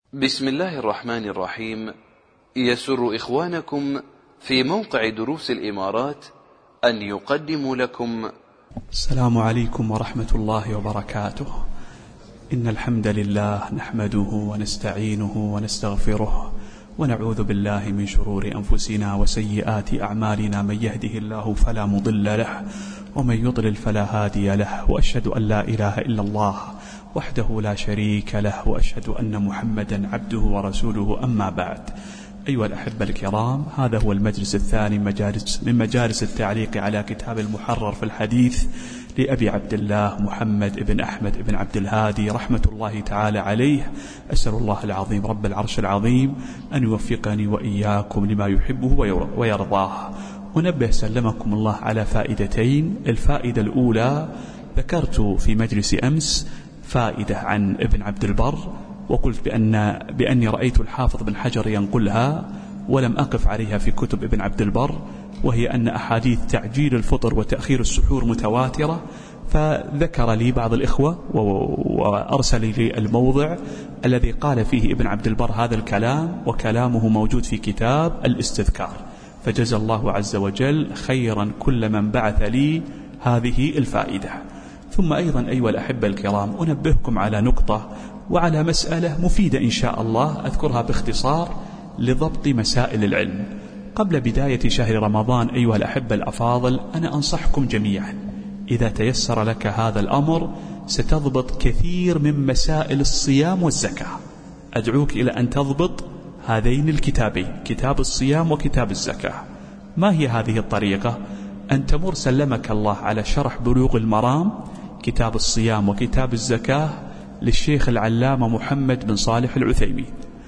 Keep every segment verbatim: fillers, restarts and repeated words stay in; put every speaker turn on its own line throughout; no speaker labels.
بسم الله الرحمن الرحيم. يسر إخوانكم في موقع دروس الإمارات أن يقدموا لكم
السلام عليكم ورحمة الله وبركاته. إن الحمد لله نحمده ونستعينه ونستغفره ونعوذ بالله من شرور أنفسنا وسيئات أعمالنا، من يهده الله فلا مضل له ومن يضلل فلا هادي له، وأشهد أن لا إله إلا الله وحده لا شريك له، وأشهد أن محمدا عبده ورسوله. أما بعد، أيها الأحبة الكرام، هذا هو المجلس الثاني مجالس من مجالس التعليق على كتاب المحرر في الحديث لأبي عبد الله محمد بن أحمد بن عبد الهادي رحمة الله تعالى عليه. أسأل الله العظيم رب العرش العظيم أن يوفقني وإياكم لما يحبه ويرضاه. ونبه سلمكم الله على فائدتين. الفائدة الأولى، ذكرت في مجلس أمس فائدة عن ابن عبد البر، وقلت بأن بأني رأيت الحافظ بن حجر ينقلها ولم أقف عليها في كتب ابن عبد البر، وهي أن أحاديث تعجيل الفطر وتأخير السحور متواترة. فذكر لي بعض الإخوة وأرسل لي الموضع الذي قال فيه ابن عبد البر هذا الكلام، وكلامه موجود في كتاب الاستذكار، فجزى الله عز وجل خيرا كل من بعث لي هذه الفائدة. ثم أيضا أيها الأحبة الكرام، أنبهكم على نقطة وعلى مسألة مفيدة إن شاء الله أذكرها باختصار لضبط مسائل العلم. قبل بداية شهر رمضان أيها الأحبة الأفاضل، أنا أنصحكم جميعا إذا تيسر لك هذا الأمر ستضبط كثير من مسائل الصيام والزكاة. أدعوك إلى أن تضبط هذين الكتابين، كتاب الصيام وكتاب الزكاة. ما هي هذه الطريقة؟ أن تمر سلمك الله على شرح بلوغ المرام، كتاب الصيام وكتاب الزكاة للشيخ العلامة محمد بن صالح العثيمين،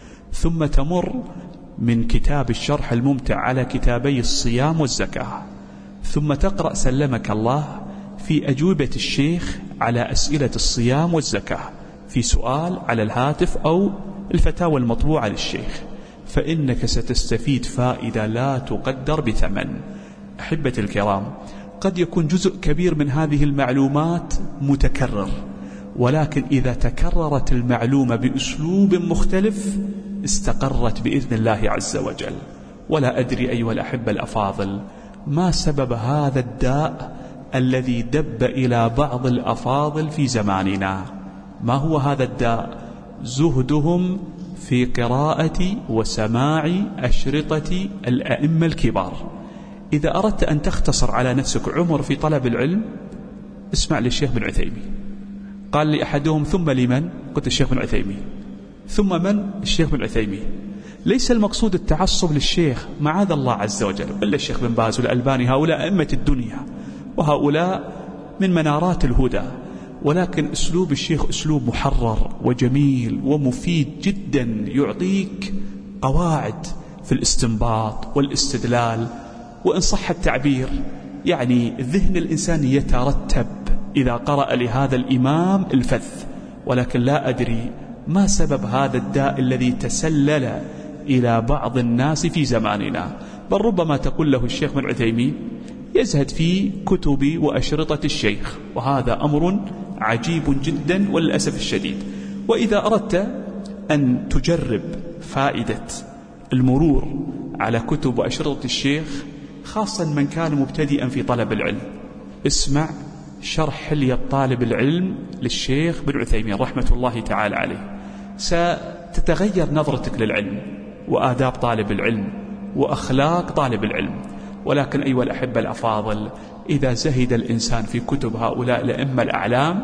ثم تمر من كتاب الشرح الممتع على كتابي الصيام والزكاة، ثم تقرأ سلمك الله في أجوبة الشيخ على أسئلة الصيام والزكاة، في سؤال على الهاتف أو الفتاوى المطبوعة للشيخ، فإنك ستستفيد فائدة لا تقدر بثمن. أحبتي الكرام، قد يكون جزء كبير من هذه المعلومات متكرر، ولكن إذا تكررت المعلومة بأسلوب مختلف استقرت بإذن الله عز وجل. ولا أدري أيها الأحبة الأفاضل ما سبب هذا الداء الذي دب إلى بعض الأفاضل في زماننا. ما هو هذا الداء؟ زهدهم في قراءة وسماع أشرطة الأئمة الكبار. إذا أردت أن تختصر على نفسك عمر في طلب العلم، اسمع للشيخ بن عثيمين. قال لي أحدهم: ثم لمن؟ قلت الشيخ بن عثيمين. ثم من؟ الشيخ بن عثيمين. ليس المقصود التعصب للشيخ، معاذ الله عز وجل، إلا الشيخ بن باز والألباني، هؤلاء أئمة الدنيا وهؤلاء من منارات الهدى، ولكن أسلوب الشيخ أسلوب محرر وجميل ومفيد جدا، يعطيك قواعد في الاستنباط والاستدلال، وإن صح التعبير يعني ذهن الإنسان يترتب إذا قرأ لهذا الإمام الفذ. ولكن لا أدري ما سبب هذا الداء الذي تسلل إلى بعض الناس في زماننا. بل ربما تقول له الشيخ بن عثيمين يزهد في كتب وأشرطة الشيخ، وهذا أمر عجيب جدا وللأسف الشديد. وإذا أردت أن تجرب فائدة المرور على كتب وأشرطة الشيخ، خاصة من كان مبتدئا في طلب العلم، اسمع شرح حلية طالب العلم للشيخ بن عثيمين رحمة الله تعالى عليه. ستتغير نظرتك للعلم وآداب طالب العلم وأخلاق طالب العلم. ولكن أيها الأحبة الأفاضل، إذا زهد الإنسان في كتب هؤلاء الأئمة الأعلام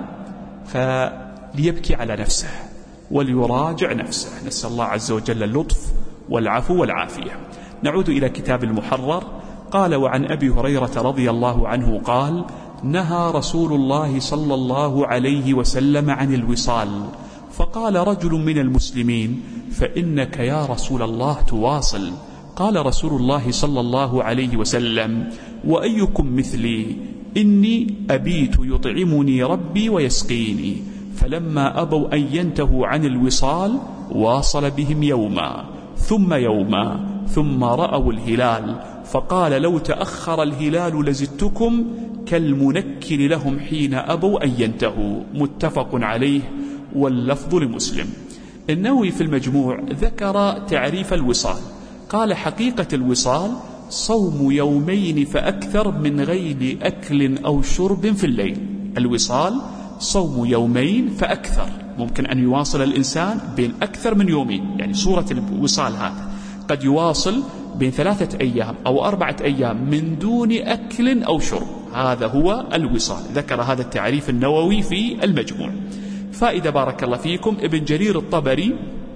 فليبكي على نفسه وليراجع نفسه. نسأل الله عز وجل اللطف والعفو والعافية. نعود إلى كتاب المحرر. قال: وعن أبي هريرة رضي الله عنه قال: نهى رسول الله صلى الله عليه وسلم عن الوصال، فقال رجل من المسلمين: فإنك يا رسول الله تواصل. قال رسول الله صلى الله عليه وسلم: وأيكم مثلي؟ إني أبيت يطعمني ربي ويسقيني. فلما أبوا أن ينتهوا عن الوصال واصل بهم يوما ثم يوما ثم رأوا الهلال، فقال: لو تأخر الهلال لزدتكم كالمنكر لهم حين أبوا أن ينتهوا. متفق عليه واللفظ لمسلم. النووي في المجموع ذكر تعريف الوصال، قال حقيقة الوصال صوم يومين فأكثر من غير أكل أو شرب في الليل. الوصال صوم يومين فأكثر، ممكن أن يواصل الإنسان بين أكثر من يومين، يعني صورة الوصال هذا قد يواصل بين ثلاثة أيام أو أربعة أيام من دون أكل أو شرب، هذا هو الوصال. ذكر هذا التعريف النووي في المجموع. فائدة بارك الله فيكم، ابن جرير الطبري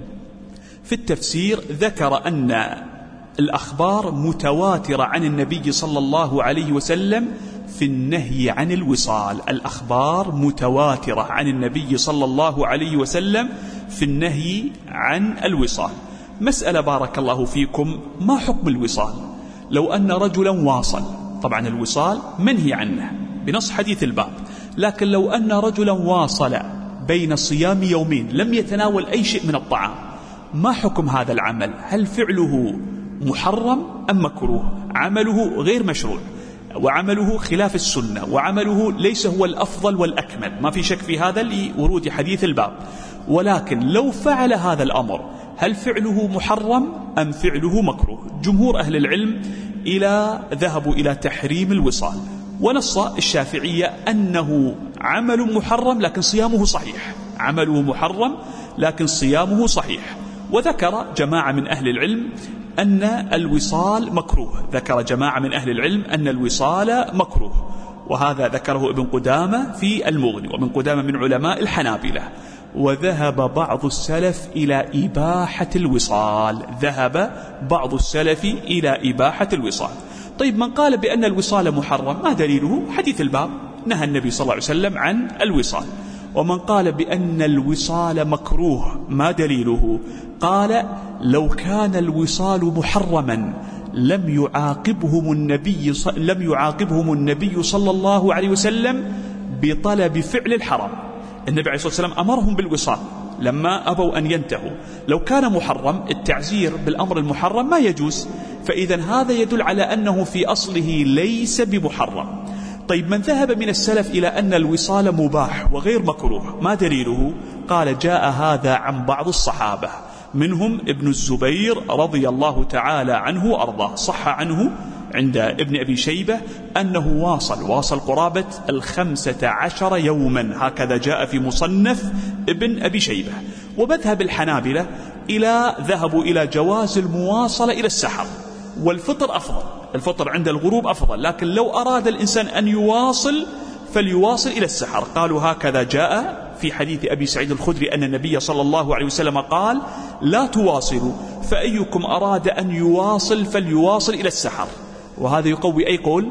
في التفسير ذكر أن الأخبار متواترة عن النبي صلى الله عليه وسلم في النهي عن الوصال. الأخبار متواترة عن النبي صلى الله عليه وسلم في النهي عن الوصال. مسألة بارك الله فيكم، ما حكم الوصال؟ لو أن رجلا واصل، طبعا الوصال منهي عنه بنص حديث الباب، لكن لو أن رجلا واصل بين صيام يومين لم يتناول أي شيء من الطعام، ما حكم هذا العمل؟ هل فعله محرم أم مكروه؟ عمله غير مشروع، وعمله خلاف السنة، وعمله ليس هو الأفضل والأكمل، ما في شك في هذا لورود حديث الباب. ولكن لو فعل هذا الأمر هل فعله محرم أم فعله مكروه؟ جمهور أهل العلم إلى ذهبوا إلى تحريم الوصال، ونص الشافعية أنه عمل محرم لكن صيامه صحيح، عمله محرم لكن صيامه صحيح. وذكر جماعة من أهل العلم أن الوصال مكروه، ذكر جماعة من أهل العلم أن الوصال مكروه، وهذا ذكره ابن قدامة في المغني، وابن قدامة من علماء الحنابلة. وذهب بعض السلف إلى إباحة الوصال، ذهب بعض السلف إلى إباحة الوصال. طيب من قال بأن الوصال محرم ما دليله؟ حديث الباب، نهى النبي صلى الله عليه وسلم عن الوصال. ومن قال بأن الوصال مكروه ما دليله؟ قال لو كان الوصال محرما لم يعاقبهم النبي لم يعاقبهم النبي صلى الله عليه وسلم بطلب فعل الحرام. النبي عليه الصلاة والسلام أمرهم بالوصال لما أبوا أن ينتهوا. لو كان محرم التعزير بالأمر المحرم ما يجوز، فإذا هذا يدل على أنه في أصله ليس بمحرم. طيب من ذهب من السلف إلى أن الوصال مباح وغير مكروه ما دليله؟ قال جاء هذا عن بعض الصحابة، منهم ابن الزبير رضي الله تعالى عنه وأرضاه، صح عنه عند ابن أبي شيبة أنه واصل واصل قرابة الخمسة عشر يوما، هكذا جاء في مصنف ابن أبي شيبة. ومذهب الحنابلة إلى ذهبوا إلى جواز المواصلة إلى السحر، والفطر أفضل، الفطر عند الغروب أفضل، لكن لو أراد الإنسان أن يواصل فليواصل إلى السحر. قالوا هكذا جاء في حديث أبي سعيد الخدري أن النبي صلى الله عليه وسلم قال لا تواصلوا، فأيكم أراد أن يواصل فليواصل إلى السحر. وهذا يقوي أي قول؟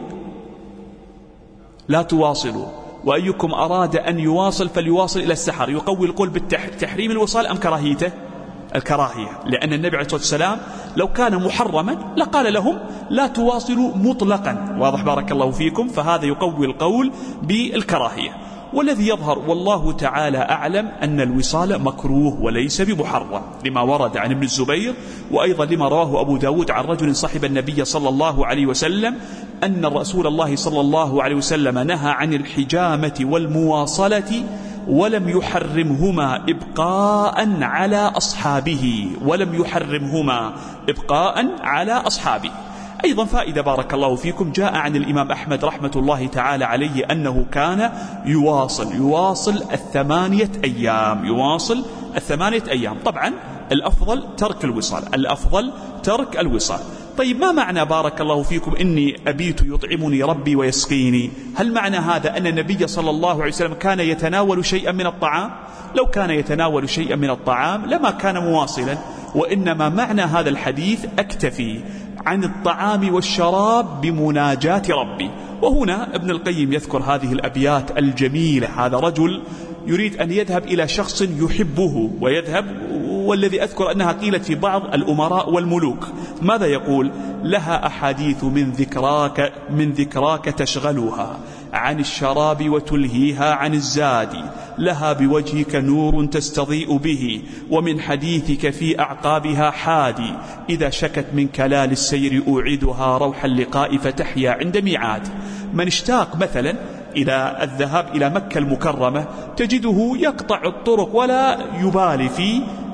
لا تواصلوا، وأيكم أراد أن يواصل فليواصل إلى السحر، يقوي القول بالتحريم الوصال أم كراهيته؟ الكراهية، لأن النبي عليه الصلاة والسلام لو كان محرما لقال لهم لا تواصلوا مطلقا. واضح بارك الله فيكم؟ فهذا يقوي القول بالكراهية. والذي يظهر والله تعالى أعلم أن الوصال مكروه وليس بمحرم، لما ورد عن ابن الزبير، وأيضا لما رواه أبو داود عن رجل صحب النبي صلى الله عليه وسلم أن رسول الله صلى الله عليه وسلم نهى عن الحجامة والمواصلة ولم يحرمهما إبقاء على أصحابه، ولم يحرمهما إبقاء على أصحابه. أيضا فائدة بارك الله فيكم، جاء عن الإمام أحمد رحمة الله تعالى عليه أنه كان يواصل يواصل الثمانية أيام يواصل الثمانية أيام. طبعا الأفضل ترك الوصال، الأفضل ترك الوصال. طيب ما معنى بارك الله فيكم إني أبيت يطعمني ربي ويسقيني؟ هل معنى هذا أن النبي صلى الله عليه وسلم كان يتناول شيئا من الطعام؟ لو كان يتناول شيئا من الطعام لما كان مواصلا، وإنما معنى هذا الحديث أكتفي عن الطعام والشراب بمناجاة ربي. وهنا ابن القيم يذكر هذه الأبيات الجميلة. هذا رجل يريد أن يذهب إلى شخص يحبه ويذهب، والذي أذكر أنها قيلت في بعض الأمراء والملوك. ماذا يقول؟ لها أحاديث من ذكراك من ذكراك تشغلها عن الشراب وتلهيها عن الزاد، لها بوجهك نور تستضيء به ومن حديثك في أعقابها حادي، إذا شكت من كلال السير أوعدها روح اللقاء فتحيا عند ميعاد. من اشتاق مثلا إلى الذهاب إلى مكة المكرمة تجده يقطع الطرق ولا يبالي في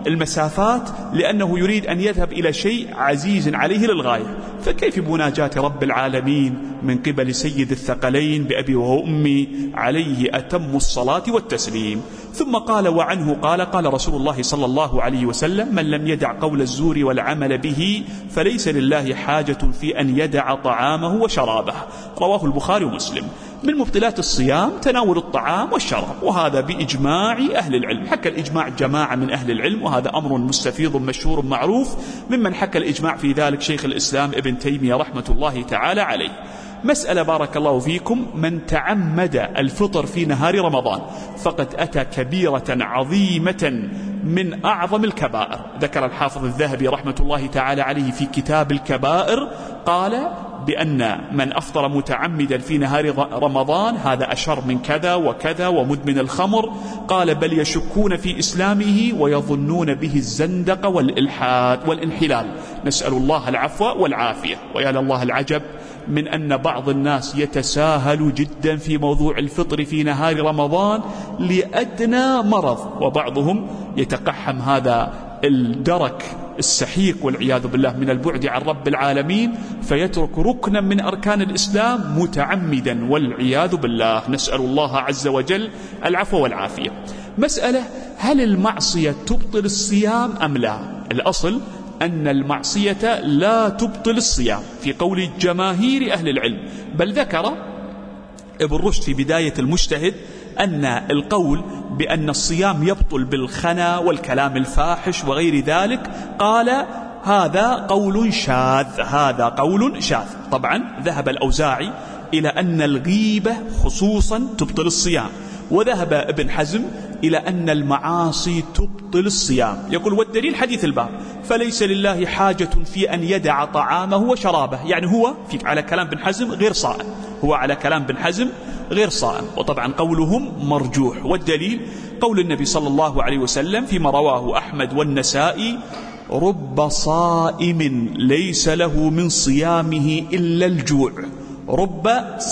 المسافات لأنه يريد أن يذهب إلى شيء عزيز عليه للغاية. فكيف بمناجاة رب العالمين من قبل سيد الثقلين بأبي وأمي عليه أتم الصلاة والتسليم؟ ثم قال وعنه قال قال رسول الله صلى الله عليه وسلم: من لم يدع قول الزور والعمل به فليس لله حاجة في أن يدع طعامه وشرابه. رواه البخاري ومسلم. من مبطلات الصيام تناول الطعام والشراب، وهذا بإجماع أهل العلم. حكى الإجماع جماعة من أهل العلم، وهذا أمر مستفيض مشهور معروف. ممن حكى الإجماع في ذلك شيخ الإسلام ابن تيمية رحمة الله تعالى عليه. مسألة بارك الله فيكم: من تعمد الفطر في نهار رمضان فقد أتى كبيرة عظيمة من أعظم الكبائر. ذكر الحافظ الذهبي رحمة الله تعالى عليه في كتاب الكبائر، قال بأن من أفطر متعمدا في نهار رمضان هذا أشر من كذا وكذا ومدمن الخمر. قال: بل يشكون في إسلامه ويظنون به الزندق والإلحاد والانحلال، نسأل الله العفو والعافية. ويا لله العجب من أن بعض الناس يتساهل جدا في موضوع الفطر في نهار رمضان لأدنى مرض، وبعضهم يتقحم هذا الدرك السحيق والعياذ بالله من البعد عن رب العالمين، فيترك ركنا من أركان الإسلام متعمدا والعياذ بالله، نسأل الله عز وجل العفو والعافية. مسألة: هل المعصية تبطل الصيام أم لا؟ الأصل أن المعصية لا تبطل الصيام في قول جماهير أهل العلم، بل ذكر ابن رشد في بداية المجتهد أن القول بأن الصيام يبطل بالخنا والكلام الفاحش وغير ذلك، قال هذا قول شاذ، هذا قول شاذ. طبعا ذهب الأوزاعي إلى أن الغيبة خصوصا تبطل الصيام، وذهب ابن حزم إلى أن المعاصي تبطل الصيام. يقول: والدليل حديث الباب: فليس لله حاجة في أن يدع طعامه وشرابه. يعني هو في على كلام ابن حزم غير صائم، هو على كلام ابن حزم غير صائم، وطبعا قولهم مرجوح. والدليل قول النبي صلى الله عليه وسلم فيما رواه أحمد والنسائي: رب صائم ليس له من صيامه إلا الجوع. رب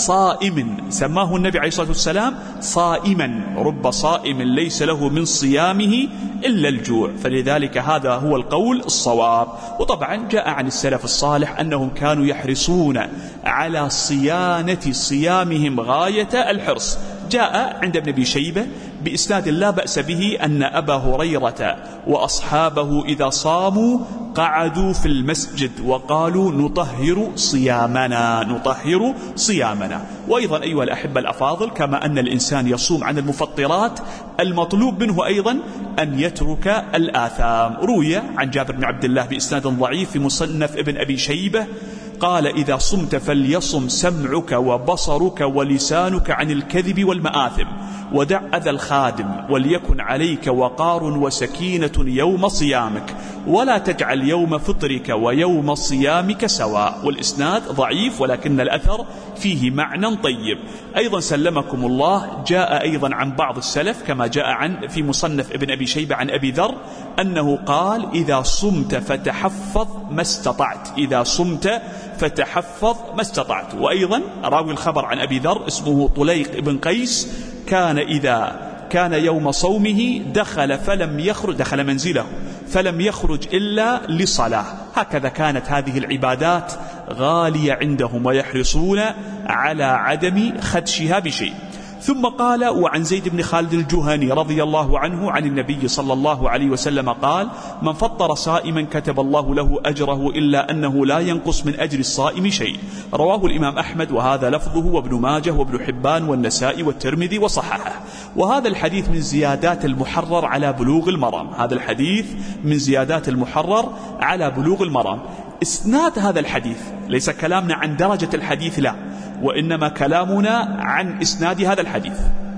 صائم، سماه النبي عليه الصلاة والسلام صائما، رب صائم ليس له من صيامه إلا الجوع. فلذلك هذا هو القول الصواب. وطبعا جاء عن السلف الصالح أنهم كانوا يحرصون على صيانة صيامهم غاية الحرص. جاء عند ابن أبي شيبة بإسناد لا بأس به أن أبا هريرة وأصحابه إذا صاموا قعدوا في المسجد وقالوا: نطهر صيامنا، نطهر صيامنا. وأيضا أيها الأحبة الأفاضل، كما أن الإنسان يصوم عن المفطرات، المطلوب منه أيضا أن يترك الآثام. روي عن جابر بن عبد الله بإسناد ضعيف في مصنف ابن أبي شيبة قال: إذا صمت فليصم سمعك وبصرك ولسانك عن الكذب والمآثم، ودع أذى الخادم، وليكن عليك وقار وسكينة يوم صيامك، ولا تجعل يوم فطرك ويوم صيامك سواء. والإسناد ضعيف ولكن الأثر فيه معنى طيب. أيضا سلمكم الله جاء أيضا عن بعض السلف كما جاء عن في مصنف ابن أبي شيبة عن أبي ذر أنه قال: إذا صمت فتحفظ ما استطعت، إذا صمت فتحفظ ما استطعت. وأيضا راوي الخبر عن أبي ذر اسمه طليق بن قيس كان إذا كان يوم صومه دخل فلم يخرج دخل منزله فلم يخرج إلا لصلاة. هكذا كانت هذه العبادات غالية عندهم ويحرصون على عدم خدشها بشيء. ثم قال: وعن زيد بن خالد الجهني رضي الله عنه عن النبي صلى الله عليه وسلم قال: من فطر صائما كتب الله له أجره إلا أنه لا ينقص من أجر الصائم شيء. رواه الإمام أحمد وهذا لفظه، وابن ماجه وابن حبان والنسائي والترمذي وصححه. وهذا الحديث من زيادات المحرر على بلوغ المرام، هذا الحديث من زيادات المحرر على بلوغ المرام. إسناد هذا الحديث ليس كلامنا عن درجة الحديث، لا، وإنما كلامنا عن إسناد هذا الحديث.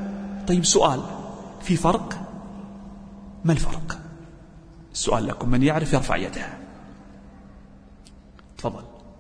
طيب سؤال: في فرق؟ ما الفرق؟ السؤال لكم، من يعرف يرفع يده. تفضل.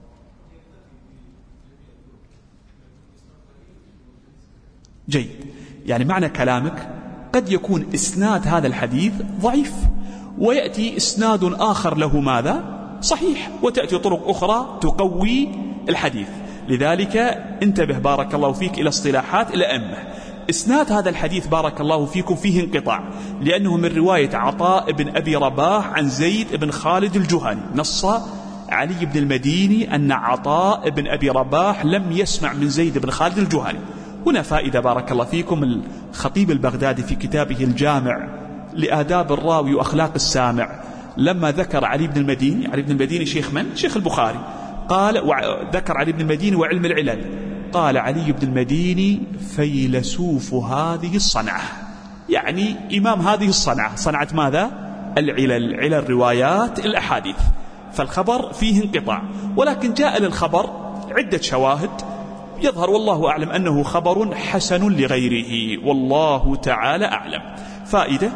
جيد، يعني معنى كلامك قد يكون إسناد هذا الحديث ضعيف ويأتي إسناد آخر له ماذا؟ صحيح، وتأتي طرق أخرى تقوي الحديث. لذلك انتبه بارك الله فيك إلى اصطلاحات الأئمة. إسناد هذا الحديث بارك الله فيكم فيه انقطاع، لأنه من رواية عطاء بن أبي رباح عن زيد بن خالد الجهني. نص علي بن المديني أن عطاء بن أبي رباح لم يسمع من زيد بن خالد الجهني. هنا فائدة بارك الله فيكم. الخطيب البغدادي في كتابه الجامع لآداب الراوي وأخلاق السامع لما ذكر علي بن المديني، علي بن المديني شيخ من؟ شيخ البخاري. قال ذكر علي بن المديني وعلم العلل، قال علي بن المديني فيلسوف هذه الصنعة، يعني إمام هذه الصنعة. صنعة ماذا؟ العلل، علل روايات الأحاديث. فالخبر فيه انقطاع، ولكن جاء للخبر عدة شواهد يظهر والله أعلم أنه خبر حسن لغيره، والله تعالى أعلم. فائدة: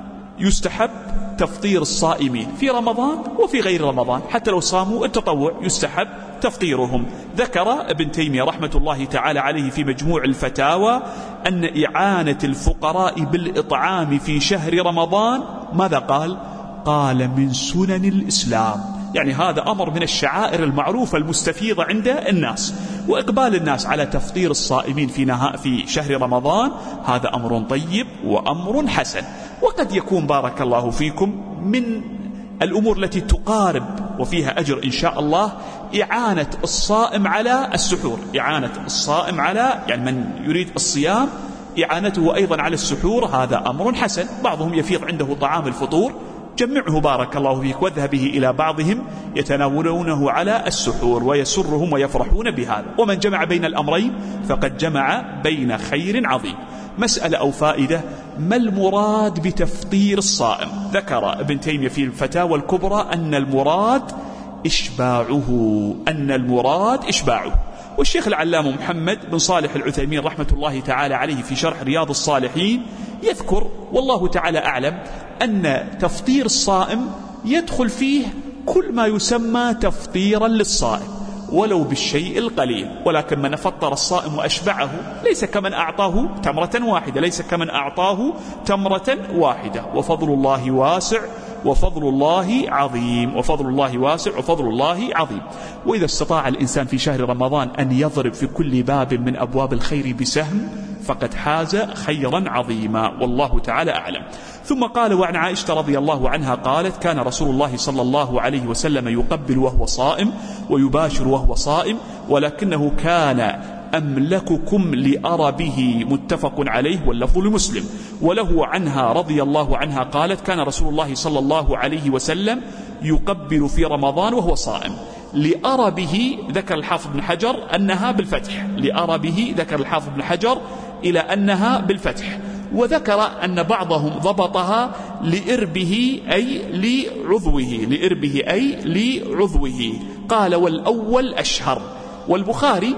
يستحب تفطير الصائمين في رمضان وفي غير رمضان، حتى لو صاموا التطوع يستحب تفطيرهم. ذكر ابن تيمية رحمة الله تعالى عليه في مجموع الفتاوى أن إعانة الفقراء بالإطعام في شهر رمضان ماذا قال؟ قال من سنن الإسلام، يعني هذا أمر من الشعائر المعروفة المستفيضة عند الناس. وإقبال الناس على تفطير الصائمين في, نهاء في شهر رمضان هذا أمر طيب وأمر حسن. وقد يكون بارك الله فيكم من الأمور التي تقارب وفيها أجر إن شاء الله إعانة الصائم على السحور، إعانة الصائم على يعني من يريد الصيام إعانته أيضا على السحور، هذا أمر حسن. بعضهم يفيض عنده طعام الفطور، جمعه بارك الله فيك واذهب به إلى بعضهم يتناولونه على السحور ويسرهم ويفرحون بهذا. ومن جمع بين الأمرين فقد جمع بين خير عظيم. مسألة أو فائدة: ما المراد بتفطير الصائم؟ ذكر ابن تيمية في الفتاوى الكبرى أن المراد إشباعه، أن المراد إشباعه. والشيخ العلامة محمد بن صالح العثيمين رحمة الله تعالى عليه في شرح رياض الصالحين يذكر والله تعالى أعلم أن تفطير الصائم يدخل فيه كل ما يسمى تفطيرا للصائم ولو بالشيء القليل، ولكن من فطر الصائم وأشبعه ليس كمن أعطاه تمرة واحدة، ليس كمن أعطاه تمرة واحدة. وفضل الله واسع وفضل الله عظيم، وفضل الله واسع وفضل الله عظيم. وإذا استطاع الإنسان في شهر رمضان أن يضرب في كل باب من أبواب الخير بسهم فقد حاز خيرا عظيما، والله تعالى أعلم. ثم قال: وعن عائشة رضي الله عنها قالت: كان رسول الله صلى الله عليه وسلم يقبل وهو صائم ويباشر وهو صائم، ولكنه كان أملككم لأربه، متفق عليه واللفظ لمسلم. وله عنها رضي الله عنها قالت: كان رسول الله صلى الله عليه وسلم يقبل في رمضان وهو صائم. لأربه ذكر الحافظ بن حجر أنها بالفتح، لأربه ذكر الحافظ بن حجر إلى أنها بالفتح. وذكر أن بعضهم ضبطها لإربه أي لعضوه، لإربه أي لعضوه. قال: والأول أشهر. والبخاري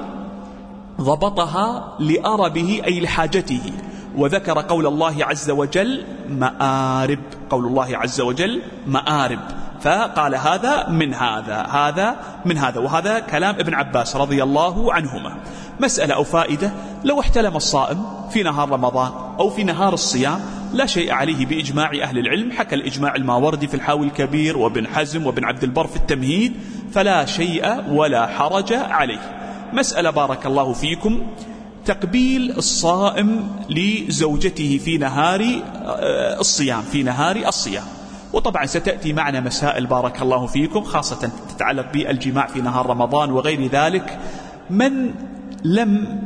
ضبطها لأربه أي لحاجته. وذكر قول الله عز وجل مآرب، قول الله عز وجل مآرب، فقال هذا من هذا، هذا من هذا. وهذا كلام ابن عباس رضي الله عنهما. مسألة أو فائدة: لو احتلم الصائم في نهار رمضان أو في نهار الصيام لا شيء عليه بإجماع أهل العلم، حكى الإجماع الماوردي في الحاوي الكبير وابن حزم وابن عبد البر في التمهيد، فلا شيء ولا حرج عليه. مسألة بارك الله فيكم: تقبيل الصائم لزوجته في نهار الصيام، في نهار الصيام. وطبعا ستأتي معنا مسائل بارك الله فيكم خاصة تتعلق بالجماع في نهار رمضان وغير ذلك. من لم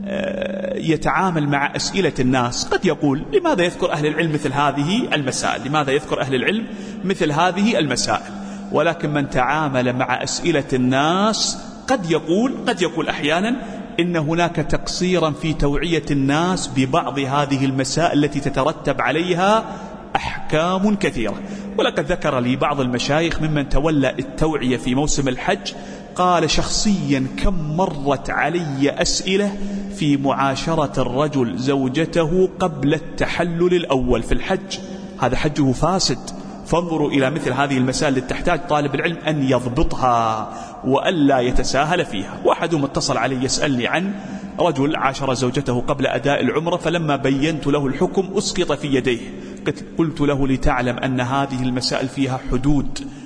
يتعامل مع أسئلة الناس قد يقول: لماذا يذكر أهل العلم مثل هذه المسائل؟ لماذا يذكر أهل العلم مثل هذه المسائل؟ ولكن من تعامل مع أسئلة الناس قد يقول قد يقول أحيانا إن هناك تقصيرا في توعية الناس ببعض هذه المسائل التي تترتب عليها أحكام كثيرة. ولقد ذكر لي بعض المشايخ ممن تولى التوعية في موسم الحج، قال شخصيا كم مرت علي أسئلة في معاشرة الرجل زوجته قبل التحلل الأول في الحج، هذا حجه فاسد. فانظروا إلى مثل هذه المسائل التي تحتاج طالب العلم أن يضبطها وألا يتساهل فيها. واحدهم اتصل علي يسألني عن رجل عاشر زوجته قبل أداء العمرة، فلما بينت له الحكم أسقط في يديه. قلت له: لتعلم أن هذه المسائل فيها حدود،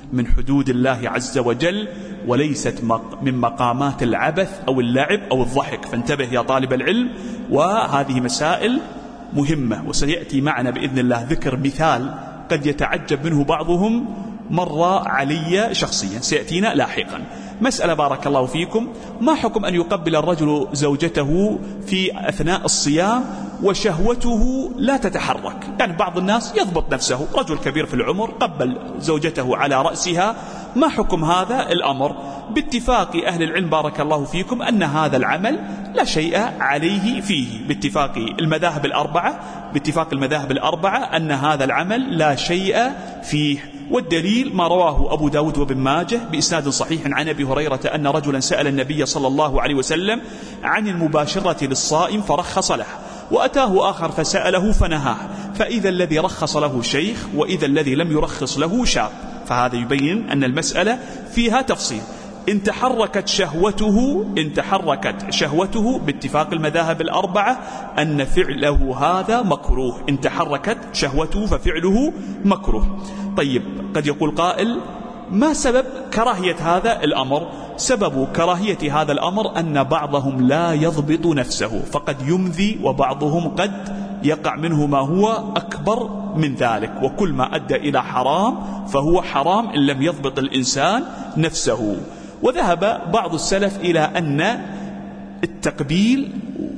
من حدود الله عز وجل، وليست من مقامات العبث أو اللعب أو الضحك. فانتبه يا طالب العلم، وهذه مسائل مهمة، وسيأتي معنا بإذن الله ذكر مثال قد يتعجب منه بعضهم مر علي شخصيا، سيأتينا لاحقا. مسألة بارك الله فيكم: ما حكم أن يقبل الرجل زوجته في أثناء الصيام وشهوته لا تتحرك؟ يعني بعض الناس يضبط نفسه، رجل كبير في العمر قبل زوجته على رأسها، ما حكم هذا الأمر؟ باتفاق أهل العلم بارك الله فيكم أن هذا العمل لا شيء عليه فيه، باتفاق المذاهب الأربعة باتفاق المذاهب الأربعة أن هذا العمل لا شيء فيه. والدليل ما رواه أبو داود وابن ماجه بإسناد صحيح عن أبي هريرة أن رجلا سأل النبي صلى الله عليه وسلم عن المباشرة للصائم فرخص له، وأتاه آخر فسأله فنهاه، فإذا الذي رخص له شيخ وإذا الذي لم يرخص له شاب. فهذا يبين أن المسألة فيها تفصيل. إن تحركت شهوته إن تحركت شهوته باتفاق المذاهب الأربعة أن فعله هذا مكروه، إن تحركت شهوته ففعله مكروه. طيب، قد يقول قائل: ما سبب كراهية هذا الأمر؟ سبب كراهية هذا الأمر أن بعضهم لا يضبط نفسه فقد يمذي، وبعضهم قد يقع منه ما هو أكبر من ذلك، وكل ما أدى إلى حرام فهو حرام إن لم يضبط الإنسان نفسه. وذهب بعض السلف إلى أن التقبيل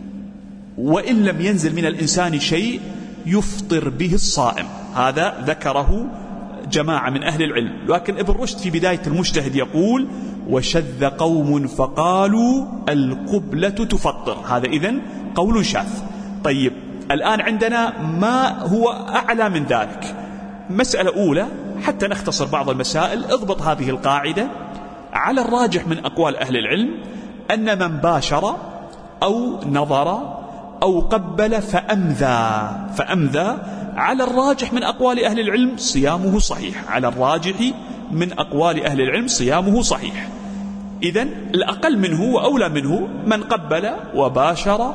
وإن لم ينزل من الإنسان شيء يفطر به الصائم، هذا ذكره جماعة من أهل العلم. لكن ابن رشد في بداية المجتهد يقول: وشذ قوم فقالوا القبلة تفطر، هذا إذن قول شاذ. طيب، الآن عندنا ما هو أعلى من ذلك. مسألة أولى حتى نختصر بعض المسائل، اضبط هذه القاعدة: على الراجح من أقوال أهل العلم أن من باشر أو نظر أو قبل فأمذى فأمذى على الراجح من أقوال أهل العلم صيامه صحيح، على الراجح من أقوال أهل العلم صيامه صحيح. إذن الأقل منه وأولى منه من قبل وباشر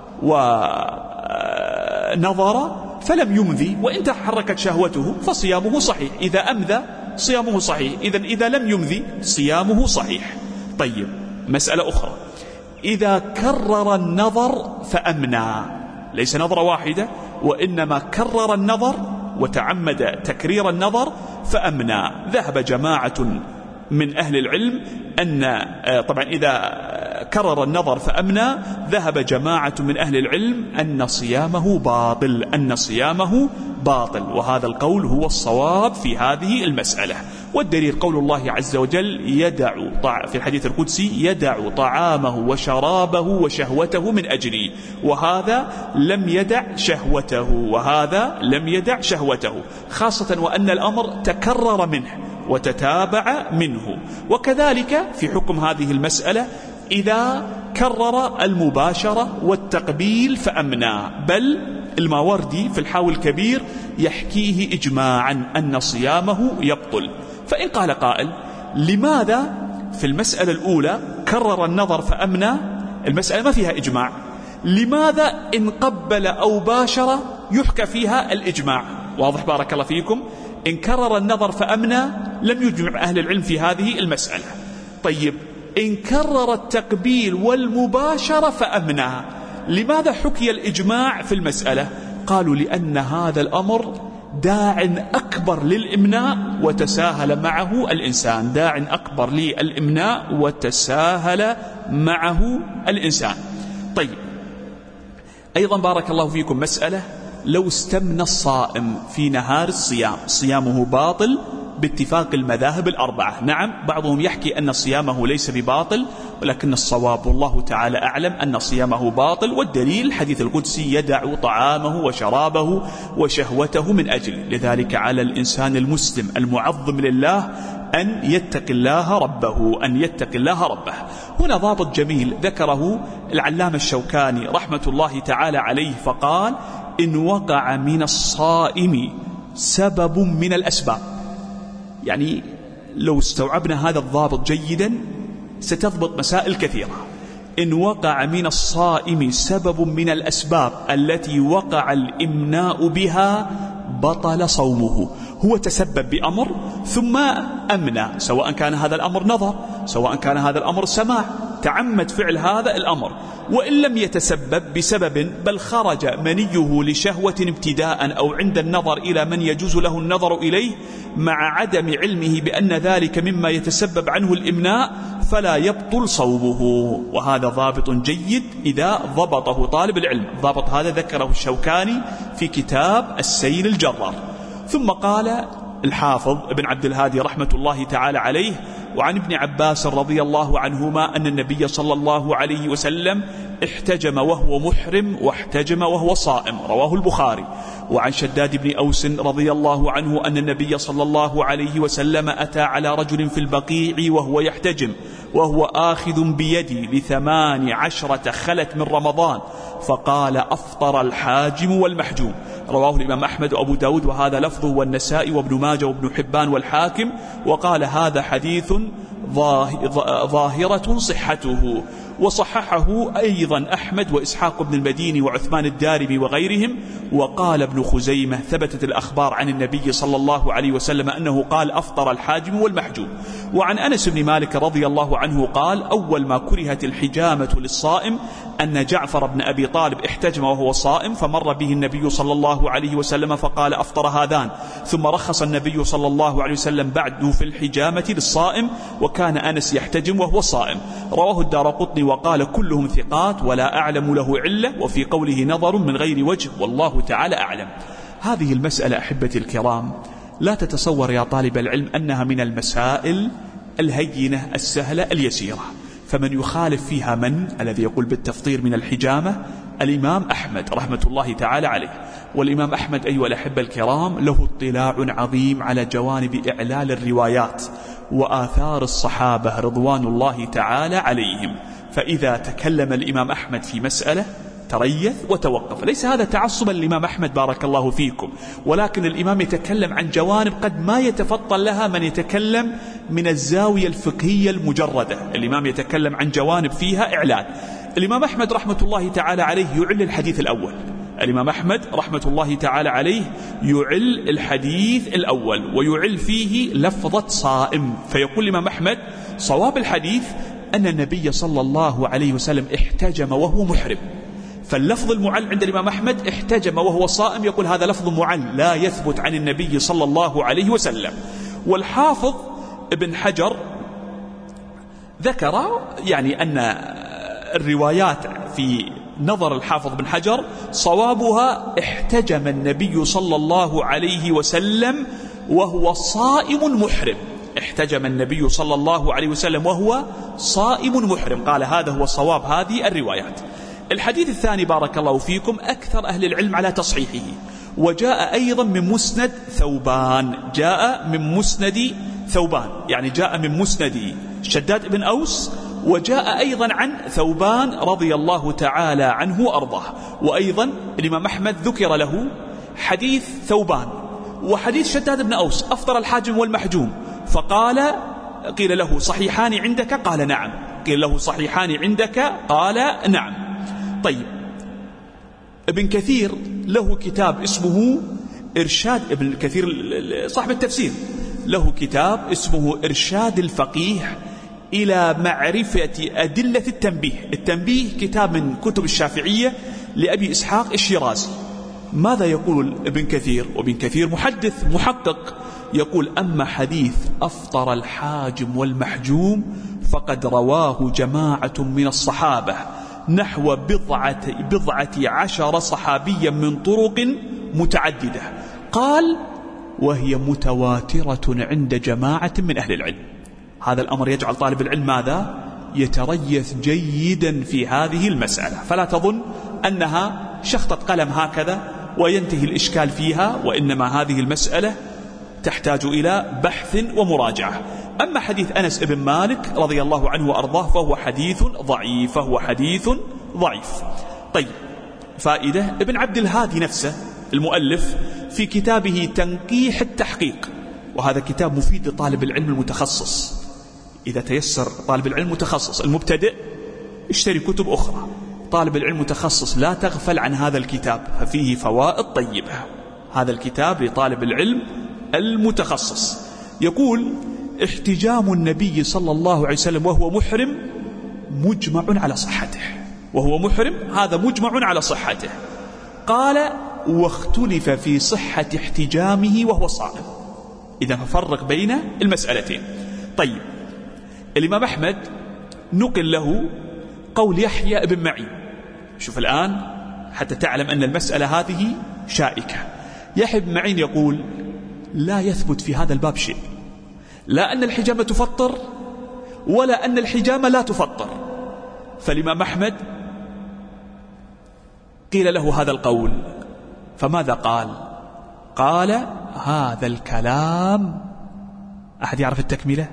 ونظر فلم يمذي، وإن تحركت شهوته فصيامه صحيح. إذا أمذى صيامه صحيح، إذن إذا لم يمذي صيامه صحيح. طيب، مسألة أخرى: إذا كرر النظر فأمنى، ليس نظرة واحدة وإنما كرر النظر وتعمد تكرير النظر فأمنى. ذهب جماعة من أهل العلم أن طبعا إذا كرر النظر فأمنى، ذهب جماعة من أهل العلم أن صيامه باطل أن صيامه باطل وهذا القول هو الصواب في هذه المسألة. والدليل قول الله عز وجل: يدع في الحديث القدسي: يدع طعامه وشرابه وشهوته من أجلي، وهذا لم يدع شهوته وهذا لم يدع شهوته، خاصة وأن الأمر تكرر منه وتتابع منه. وكذلك في حكم هذه المسألة إذا كرر المباشرة والتقبيل فأمنى، بل الماوردي في الحاوي الكبير يحكيه إجماعا أن صيامه يبطل. فإن قال قائل: لماذا في المسألة الأولى كرر النظر فأمنى، المسألة ما فيها إجماع، لماذا إن قبل أو باشر يحكى فيها الإجماع؟ واضح بارك الله فيكم؟ إن كرر النظر فأمنى لم يجمع أهل العلم في هذه المسألة. طيب، إن كرر التقبيل والمباشرة فأمنى، لماذا حكي الإجماع في المسألة؟ قالوا: لأن هذا الأمر داع أكبر للإمناء وتساهل معه الإنسان، داع أكبر للإمناء وتساهل معه الإنسان. طيب، أيضا بارك الله فيكم مسألة: لو استمنى الصائم في نهار الصيام صيامه باطل باتفاق المذاهب الأربعة. نعم، بعضهم يحكي أن صيامه ليس بباطل، ولكن الصواب والله تعالى أعلم أن صيامه باطل. والدليل الحديث القدسي: يدع طعامه وشرابه وشهوته من أجل. لذلك على الإنسان المسلم المعظم لله أن يتقي الله ربه أن يتقي الله ربه. هنا ضابط جميل ذكره العلامة الشوكاني رحمة الله تعالى عليه، فقال: إن وقع من الصائم سبب من الأسباب. يعني لو استوعبنا هذا الضابط جيدا ستضبط مسائل كثيرة. إن وقع من الصائم سبب من الأسباب التي وقع الإمناء بها بطل صومه، هو تسبب بأمر ثم أمنع، سواء كان هذا الأمر نظر، سواء كان هذا الأمر سماع، تعمد فعل هذا الأمر، وإن لم يتسبب بسبب بل خرج منيه لشهوة ابتداء أو عند النظر إلى من يجوز له النظر إليه مع عدم علمه بأن ذلك مما يتسبب عنه الإمناء فلا يبطل صومه. وهذا ضابط جيد إذا ضبطه طالب العلم. ضابط هذا ذكره الشوكاني في كتاب السيل الجرار. ثم قال الحافظ ابن عبد الهادي رحمة الله تعالى عليه: وعن ابن عباس رضي الله عنهما أن النبي صلى الله عليه وسلم احتجم وهو محرم واحتجم وهو صائم، رواه البخاري. وعن شداد بن أوس رضي الله عنه أن النبي صلى الله عليه وسلم أتى على رجل في البقيع وهو يحتجم وهو آخذ بيدي لثمان عشرة خلت من رمضان فقال: أفطر الحاجم والمحجوم، رواه الإمام أحمد وأبو داود، وهذا لفظه والنسائي وابن ماجه وابن حبان والحاكم، وقال: هذا حديث ظاهرة صحته. وصححه أيضا أحمد وإسحاق بن المديني وعثمان الدارمي وغيرهم. وقال ابن خزيمة: ثبتت الأخبار عن النبي صلى الله عليه وسلم أنه قال: أفطر الحاجم والمحجوم. وعن أنس بن مالك رضي الله عنه قال: أول ما كرهت الحجامة للصائم أن جعفر بن أبي طالب احتجم وهو صائم فمر به النبي صلى الله عليه وسلم فقال: أفطر هذان. ثم رخص النبي صلى الله عليه وسلم بعده في الحجامة للصائم، وكان أنس يحتجم وهو صائم. رواه الدارقطني وقال: كلهم ثقات ولا أعلم له علة، وفي قوله نظر من غير وجه، والله تعالى أعلم. هذه المسألة أحبتي الكرام لا تتصور يا طالب العلم أنها من المسائل الهينة السهلة اليسيرة، فمن يخالف فيها من الذي يقول بالتفطير من الحجامة؟ الإمام أحمد رحمة الله تعالى عليه. والإمام أحمد أيها الأحبة الكرام له اطلاع عظيم على جوانب إعلال الروايات وآثار الصحابة رضوان الله تعالى عليهم، فإذا تكلم الإمام أحمد في مسألة تريث وتوقف. ليس هذا تعصبا للإمام أحمد بارك الله فيكم، ولكن الإمام يتكلم عن جوانب قد ما يتفطن لها من يتكلم من الزاوية الفقهية المجردة. الإمام يتكلم عن جوانب فيها إعلان. الإمام أحمد رحمة الله تعالى عليه يعل الحديث الأول. الإمام أحمد رحمة الله تعالى عليه يعل الحديث الأول ويعل فيه لفظة صائم، فيقول الإمام أحمد: صواب الحديث أن النبي صلى الله عليه وسلم احتجم وهو محرم. فاللفظ المعل عند الإمام أحمد احتجم وهو صائم، يقول هذا لفظ معل لا يثبت عن النبي صلى الله عليه وسلم. والحافظ ابن حجر ذكر يعني أن الروايات في نظر الحافظ بن حجر صوابها احتجم النبي صلى الله عليه وسلم وهو صائم محرم. احتجم النبي صلى الله عليه وسلم وهو صائم محرم، قال هذا هو صواب هذه الروايات. الحديث الثاني بارك الله فيكم أكثر أهل العلم على تصحيحه، وجاء أيضا من مسند ثوبان، جاء من مسند ثوبان يعني جاء من مسند شداد بن أوس، وجاء أيضا عن ثوبان رضي الله تعالى عنه وأرضاه. وأيضا الإمام أحمد ذكر له حديث ثوبان وحديث شداد بن أوس: أفطر الحاجم والمحجوم، فقال قيل له: صحيحان عندك؟ قال نعم. قيل له: صحيحان عندك؟ قال نعم. طيب، ابن كثير له كتاب اسمه إرشاد، ابن كثير صاحب التفسير له كتاب اسمه إرشاد الفقيه إلى معرفة أدلة التنبيه. التنبيه كتاب من كتب الشافعية لأبي إسحاق الشيرازي. ماذا يقول ابن كثير؟ وابن كثير محدث محقق، يقول: أما حديث أفطر الحاجم والمحجوم فقد رواه جماعة من الصحابة نحو بضعة, بضعة عشر صحابيا من طرق متعددة، قال: وهي متواترة عند جماعة من أهل العلم. هذا الأمر يجعل طالب العلم ماذا؟ يتريث جيدا في هذه المسألة، فلا تظن أنها شخطة قلم هكذا وينتهي الإشكال فيها، وإنما هذه المسألة تحتاج إلى بحث ومراجعة. أما حديث أنس بن مالك رضي الله عنه وأرضاه فهو حديث ضعيف، فهو حديث ضعيف. طيب، فائدة: ابن عبد الهادي نفسه المؤلف في كتابه تنقيح التحقيق، وهذا كتاب مفيد لطالب العلم المتخصص. إذا تيسر طالب العلم متخصص المبتدئ اشتري كتب أخرى، طالب العلم متخصص لا تغفل عن هذا الكتاب، ففيه فوائد طيبة. هذا الكتاب لطالب العلم المتخصص. يقول: احتجام النبي صلى الله عليه وسلم وهو محرم مجمع على صحته، وهو محرم هذا مجمع على صحته. قال واختلف في صحة احتجامه وهو صائم. إذا ففرق بين المسألتين. طيب الإمام أحمد نقل له قول يحيى ابن معين. شوف الآن حتى تعلم أن المسألة هذه شائكة. يحيى بن معين يقول لا يثبت في هذا الباب شيء، لا أن الحجامة تفطر ولا أن الحجامة لا تفطر. فالإمام أحمد قيل له هذا القول، فماذا قال؟ قال هذا الكلام، أحد يعرف التكملة؟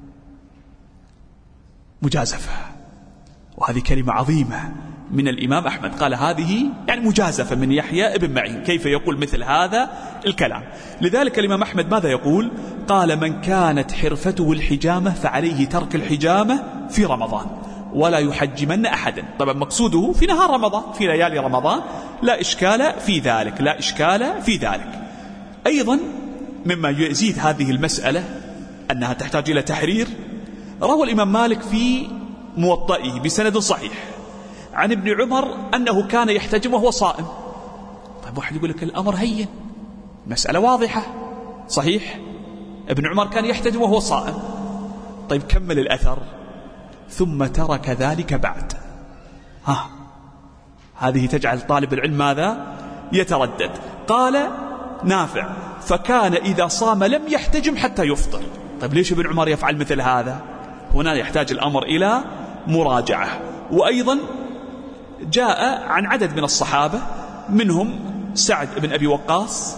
مجازفة. وهذه كلمة عظيمة من الإمام أحمد، قال هذه يعني مجازفة من يحيى ابن معين، كيف يقول مثل هذا الكلام؟ لذلك الإمام أحمد ماذا يقول؟ قال من كانت حرفته الحجامة فعليه ترك الحجامة في رمضان ولا يحجمن أحدا. طبعا مقصوده في نهار رمضان، في ليالي رمضان، لا إشكال في ذلك، لا إشكال في ذلك. أيضا مما يزيد هذه المسألة أنها تحتاج إلى تحرير، روى الإمام مالك في موطئه بسند صحيح عن ابن عمر أنه كان يحتجم وهو صائم. طيب واحد يقول لك الأمر هين، مسألة واضحة، صحيح ابن عمر كان يحتجم وهو صائم. طيب كمل الأثر، ثم ترك ذلك بعد. ها هذه تجعل طالب العلم ماذا؟ يتردد. قال نافع فكان إذا صام لم يحتجم حتى يفطر. طيب ليش ابن عمر يفعل مثل هذا؟ هنا يحتاج الأمر إلى مراجعة. وأيضا جاء عن عدد من الصحابة منهم سعد بن أبي وقاص،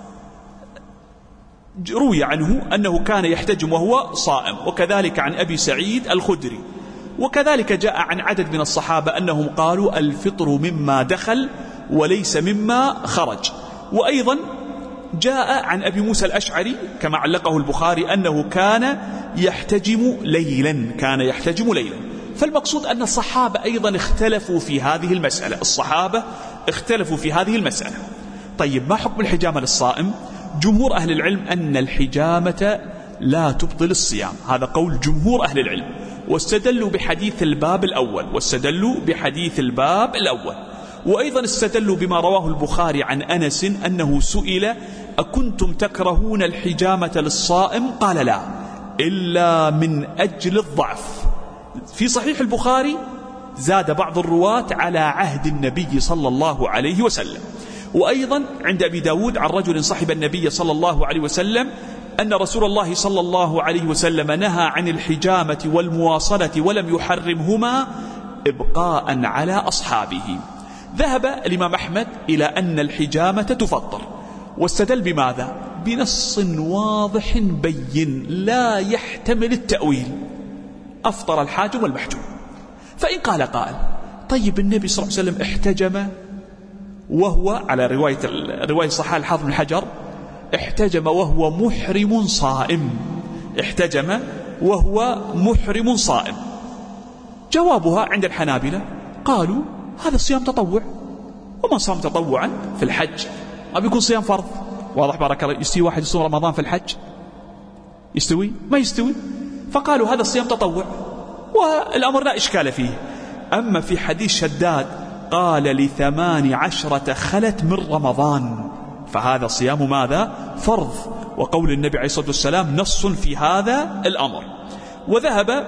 روي عنه أنه كان يحتجم وهو صائم، وكذلك عن أبي سعيد الخدري، وكذلك جاء عن عدد من الصحابة أنهم قالوا الفطر مما دخل وليس مما خرج. وأيضا جاء عن أبي موسى الأشعري كما علقه البخاري أنه كان يحتجم ليلا، كان يحتجم ليلا. فالمقصود أن الصحابة أيضا اختلفوا في هذه المسألة، الصحابة اختلفوا في هذه المسألة. طيب ما حكم الحجامة للصائم؟ جمهور أهل العلم أن الحجامة لا تبطل الصيام، هذا قول جمهور أهل العلم، واستدلوا بحديث الباب الأول، واستدلوا بحديث الباب الأول. وأيضا استدلوا بما رواه البخاري عن أنس أنه سئل أكنتم تكرهون الحجامة للصائم؟ قال لا إلا من أجل الضعف. في صحيح البخاري زاد بعض الرواة على عهد النبي صلى الله عليه وسلم. وأيضا عند أبي داود عن رجل صحب النبي صلى الله عليه وسلم أن رسول الله صلى الله عليه وسلم نهى عن الحجامة والمواصلة ولم يحرمهما إبقاء على أصحابه. ذهب الإمام أحمد إلى أن الحجامة تفطر، واستدل بماذا؟ بنص واضح بين لا يحتمل التأويل، أفطر الحاجم والمحجوم. فإن قال قائل طيب النبي صلى الله عليه وسلم احتجم وهو على رواية رواية صحيح الحافظ بن حجر احتجم وهو محرم صائم، احتجم وهو محرم صائم. جوابها عند الحنابلة قالوا هذا الصيام تطوع، ومن صام تطوعا في الحج ما بيكون صيام فرض. واضح بارك الله؟ يستوي واحد يصوم رمضان في الحج؟ يستوي؟ ما يستوي. فقالوا هذا الصيام تطوع والأمر لا إشكال فيه. أما في حديث شداد قال لثمان عشرة خلت من رمضان، فهذا صيام ماذا؟ فرض، وقول النبي عليه الصلاة والسلام نص في هذا الأمر. وذهب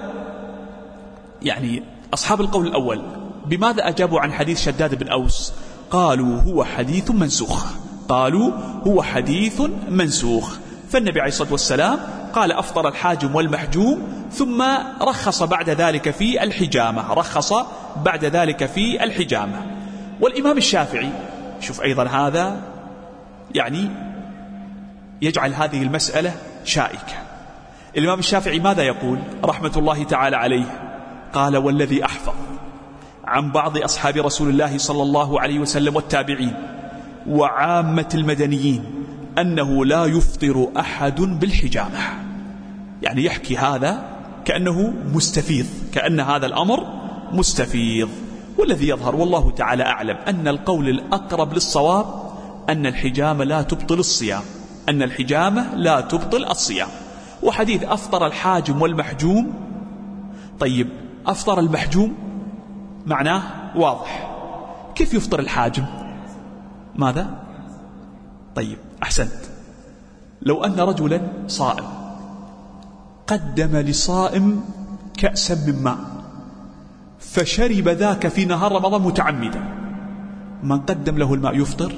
يعني أصحاب القول الأول بماذا أجابوا عن حديث شداد بن أوس؟ قالوا هو حديث منسوخ، قالوا هو حديث منسوخ. فالنبي عليه الصلاة والسلام قال أفطر الحاجم والمحجوم، ثم رخص بعد ذلك في الحجامة، رخص بعد ذلك في الحجامة. والإمام الشافعي شوف أيضا هذا يعني يجعل هذه المسألة شائكة. الإمام الشافعي ماذا يقول رحمة الله تعالى عليه؟ قال والذي أحفظ عن بعض أصحاب رسول الله صلى الله عليه وسلم والتابعين وعامة المدنيين أنه لا يفطر أحد بالحجامة. يعني يحكي هذا كأنه مستفيض، كأن هذا الأمر مستفيض. والذي يظهر والله تعالى أعلم أن القول الأقرب للصواب أن الحجامة لا تبطل الصيام، أن الحجامة لا تبطل الصيام. وحديث أفطر الحاجم والمحجوم. طيب أفطر المحجوم معناه واضح، كيف يفطر الحاجم؟ ماذا؟ طيب أحسنت، لو أن رجلا صائم قدم لصائم كأسا من ماء فشرب ذاك في نهار رمضان متعمدا، من قدم له الماء يفطر؟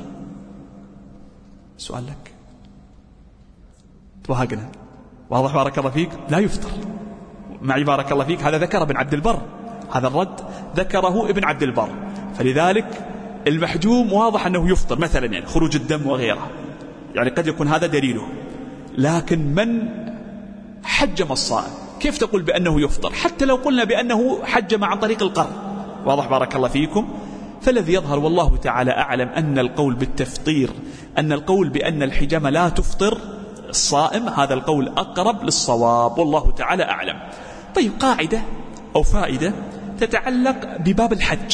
سؤال لك، توهقنا. واضح بارك الله فيك؟ لا يفطر. معي بارك الله فيك؟ هذا ذكر ابن عبد البر، هذا الرد ذكره ابن عبد البر. فلذلك المحجوم واضح أنه يفطر مثلا، يعني خروج الدم وغيره، يعني قد يكون هذا دليله. لكن من حجم الصائم كيف تقول بأنه يفطر حتى لو قلنا بأنه حجم عن طريق القرن؟ واضح بارك الله فيكم؟ فالذي يظهر والله تعالى أعلم أن القول بالتفطير، أن القول بأن الحجامة لا تفطر الصائم، هذا القول أقرب للصواب والله تعالى أعلم. طيب قاعدة أو فائدة تتعلق بباب الحج،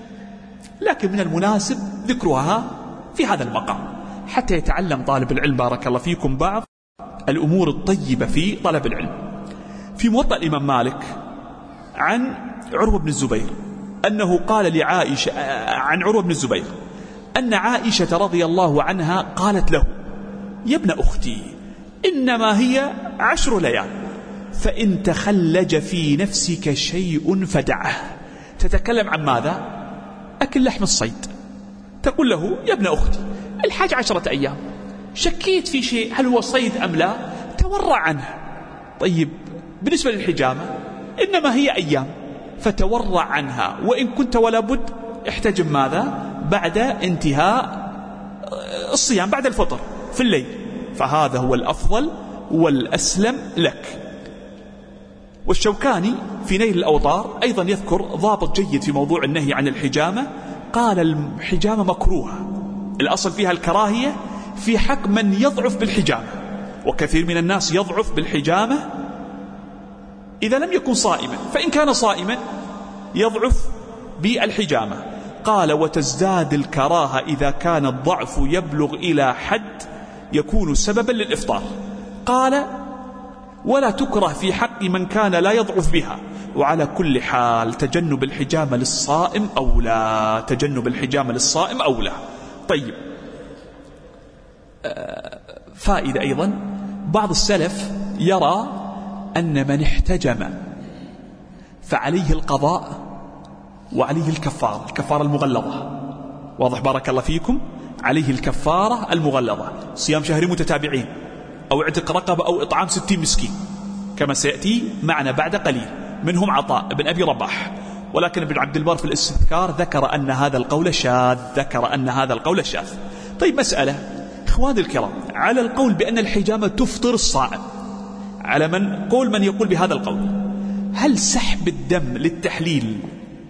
لكن من المناسب ذكرها في هذا المقام حتى يتعلم طالب العلم بارك الله فيكم بعض الأمور الطيبة في طلب العلم. في موطأ الإمام مالك عن عروة بن الزبير أنه قال لعائشة، عن عروة بن الزبير أن عائشة رضي الله عنها قالت له: يا ابن أختي إنما هي عشر ليال، فإن تخلج في نفسك شيء فدعه. تتكلم عن ماذا؟ أكل لحم الصيد. تقول له: يا ابن أختي الحاج عشرة أيام، شكيت في شيء هل هو صيد أم لا، تورع عنه. طيب بالنسبة للحجامة إنما هي أيام، فتورع عنها، وإن كنت ولا بد احتجم ماذا؟ بعد انتهاء الصيام، بعد الفطر في الليل، فهذا هو الأفضل والأسلم لك. والشوكاني في نيل الأوطار أيضا يذكر ضابط جيد في موضوع النهي عن الحجامة، قال: الحجامة مكروهة، الأصل فيها الكراهية في حق من يضعف بالحجامة، وكثير من الناس يضعف بالحجامة إذا لم يكن صائما، فإن كان صائما يضعف بالحجامة. قال: وتزداد الكراهة إذا كان الضعف يبلغ إلى حد يكون سببا للإفطار. قال: ولا تكره في حق من كان لا يضعف بها. وعلى كل حال تجنب الحجامة للصائم أولى، تجنب الحجامة للصائم أولى. طيب فائدة أيضا، بعض السلف يرى أن من احتجم فعليه القضاء وعليه الكفارة، الكفارة المغلظة. واضح بارك الله فيكم؟ عليه الكفارة المغلظة، صيام شهرين متتابعين، أو اعتق رقبة، أو إطعام ستين مسكين، كما سيأتي معنا بعد قليل. منهم عطاء بن أبي رباح. ولكن ابن عبد البر في الاستذكار ذكر أن هذا القول شاذ، ذكر أن هذا القول شاذ. طيب مسألة إخواني الكرام، على القول بأن الحجامة تفطر الصائم، على من قول من يقول بهذا القول، هل سحب الدم للتحليل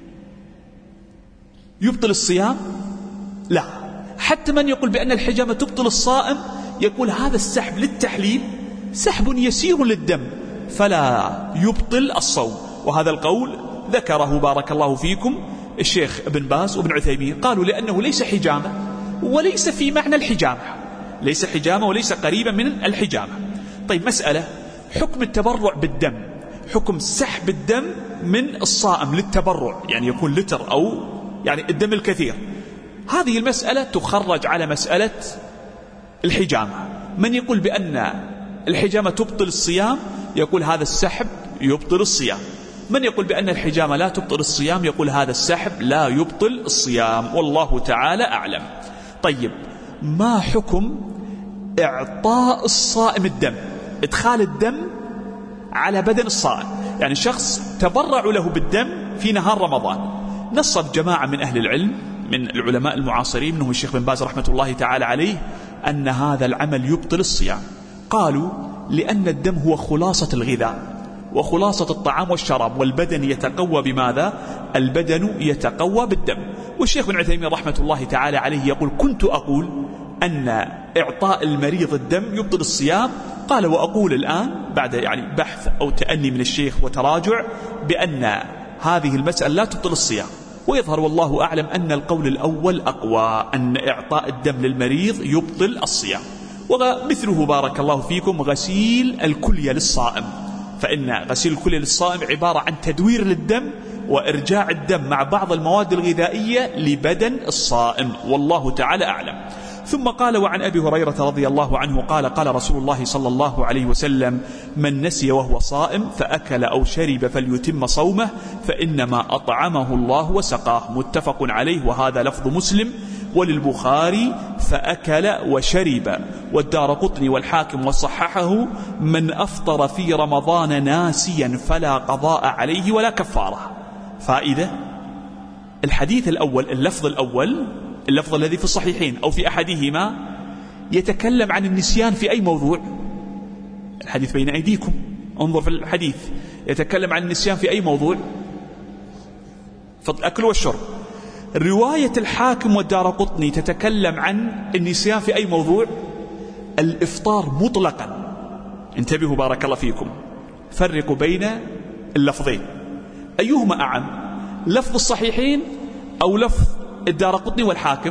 يبطل الصيام؟ لا. حتى من يقول بأن الحجامة تبطل الصائم يقول هذا السحب للتحليل سحب يسير للدم فلا يبطل الصوم. وهذا القول ذكره بارك الله فيكم الشيخ ابن باز وابن عثيمين، قالوا لأنه ليس حجامة وليس في معنى الحجامة، ليس حجامة وليس قريبا من الحجامة. طيب مسألة حكم التبرع بالدم، حكم سحب الدم من الصائم للتبرع، يعني يكون لتر أو يعني الدم الكثير، هذه المسألة تخرج على مسألة الحجامة. من يقول بأن الحجامة تبطل الصيام يقول هذا السحب يبطل الصيام، من يقول بأن الحجامة لا تبطل الصيام يقول هذا السحب لا يبطل الصيام، والله تعالى أعلم. طيب ما حكم إعطاء الصائم الدم، إدخال الدم على بدن الصائم؟ يعني شخص تبرع له بالدم في نهار رمضان. نصب جماعة من أهل العلم من العلماء المعاصرين منهم الشيخ بن باز رحمة الله تعالى عليه أن هذا العمل يبطل الصيام. قالوا لأن الدم هو خلاصة الغذاء وخلاصة الطعام والشراب، والبدن يتقوى بماذا؟ البدن يتقوى بالدم. والشيخ بن عثيمين رحمة الله تعالى عليه يقول كنت أقول أن إعطاء المريض الدم يبطل الصيام، قال وأقول الآن بعد يعني بحث أو تأني من الشيخ وتراجع بأن هذه المسألة لا تبطل الصيام. ويظهر والله أعلم أن القول الأول أقوى، أن إعطاء الدم للمريض يبطل الصيام. ومثله بارك الله فيكم غسيل الكلية للصائم، فإن غسيل الكلية للصائم عبارة عن تدوير للدم وإرجاع الدم مع بعض المواد الغذائية لبدن الصائم، والله تعالى أعلم. ثم قال: وعن أبي هريرة رضي الله عنه قال: قال رسول الله صلى الله عليه وسلم: من نسي وهو صائم فأكل أو شرب فليتم صومه فإنما أطعمه الله وسقاه، متفق عليه، وهذا لفظ مسلم. وللبخاري: فأكل وشرب. والدارقطني والحاكم وصححه: من أفطر في رمضان ناسيا فلا قضاء عليه ولا كفارة. فائدة: الحديث الأول، اللفظ الأول، اللفظ الذي في الصحيحين أو في أحدهما، يتكلم عن النسيان في أي موضوع؟ الحديث بين أيديكم، انظر في الحديث، يتكلم عن النسيان في أي موضوع؟ في الأكل والشرب. رواية الحاكم والدارقطني تتكلم عن النسيان في أي موضوع؟ الإفطار مطلقا. انتبهوا بارك الله فيكم، فرقوا بين اللفظين، أيهما أعم، لفظ الصحيحين أو لفظ الدارقطني والحاكم؟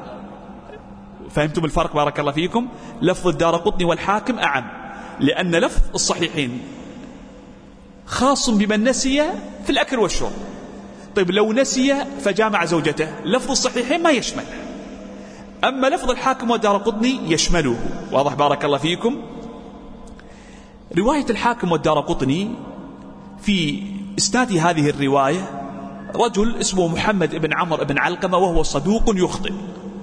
فهمتم الفرق بارك الله فيكم؟ لفظ الدارقطني والحاكم أعم، لأن لفظ الصحيحين خاص بمن نسي في الأكل والشرب. طيب لو نسي فجامع زوجته، لفظ الصحيحين ما يشمل، أما لفظ الحاكم والدارقطني يشمله. واضح بارك الله فيكم؟ رواية الحاكم والدارقطني في إسناد هذه الرواية رجل اسمه محمد بن عمرو بن علقمة، وهو صدوق يخطئ،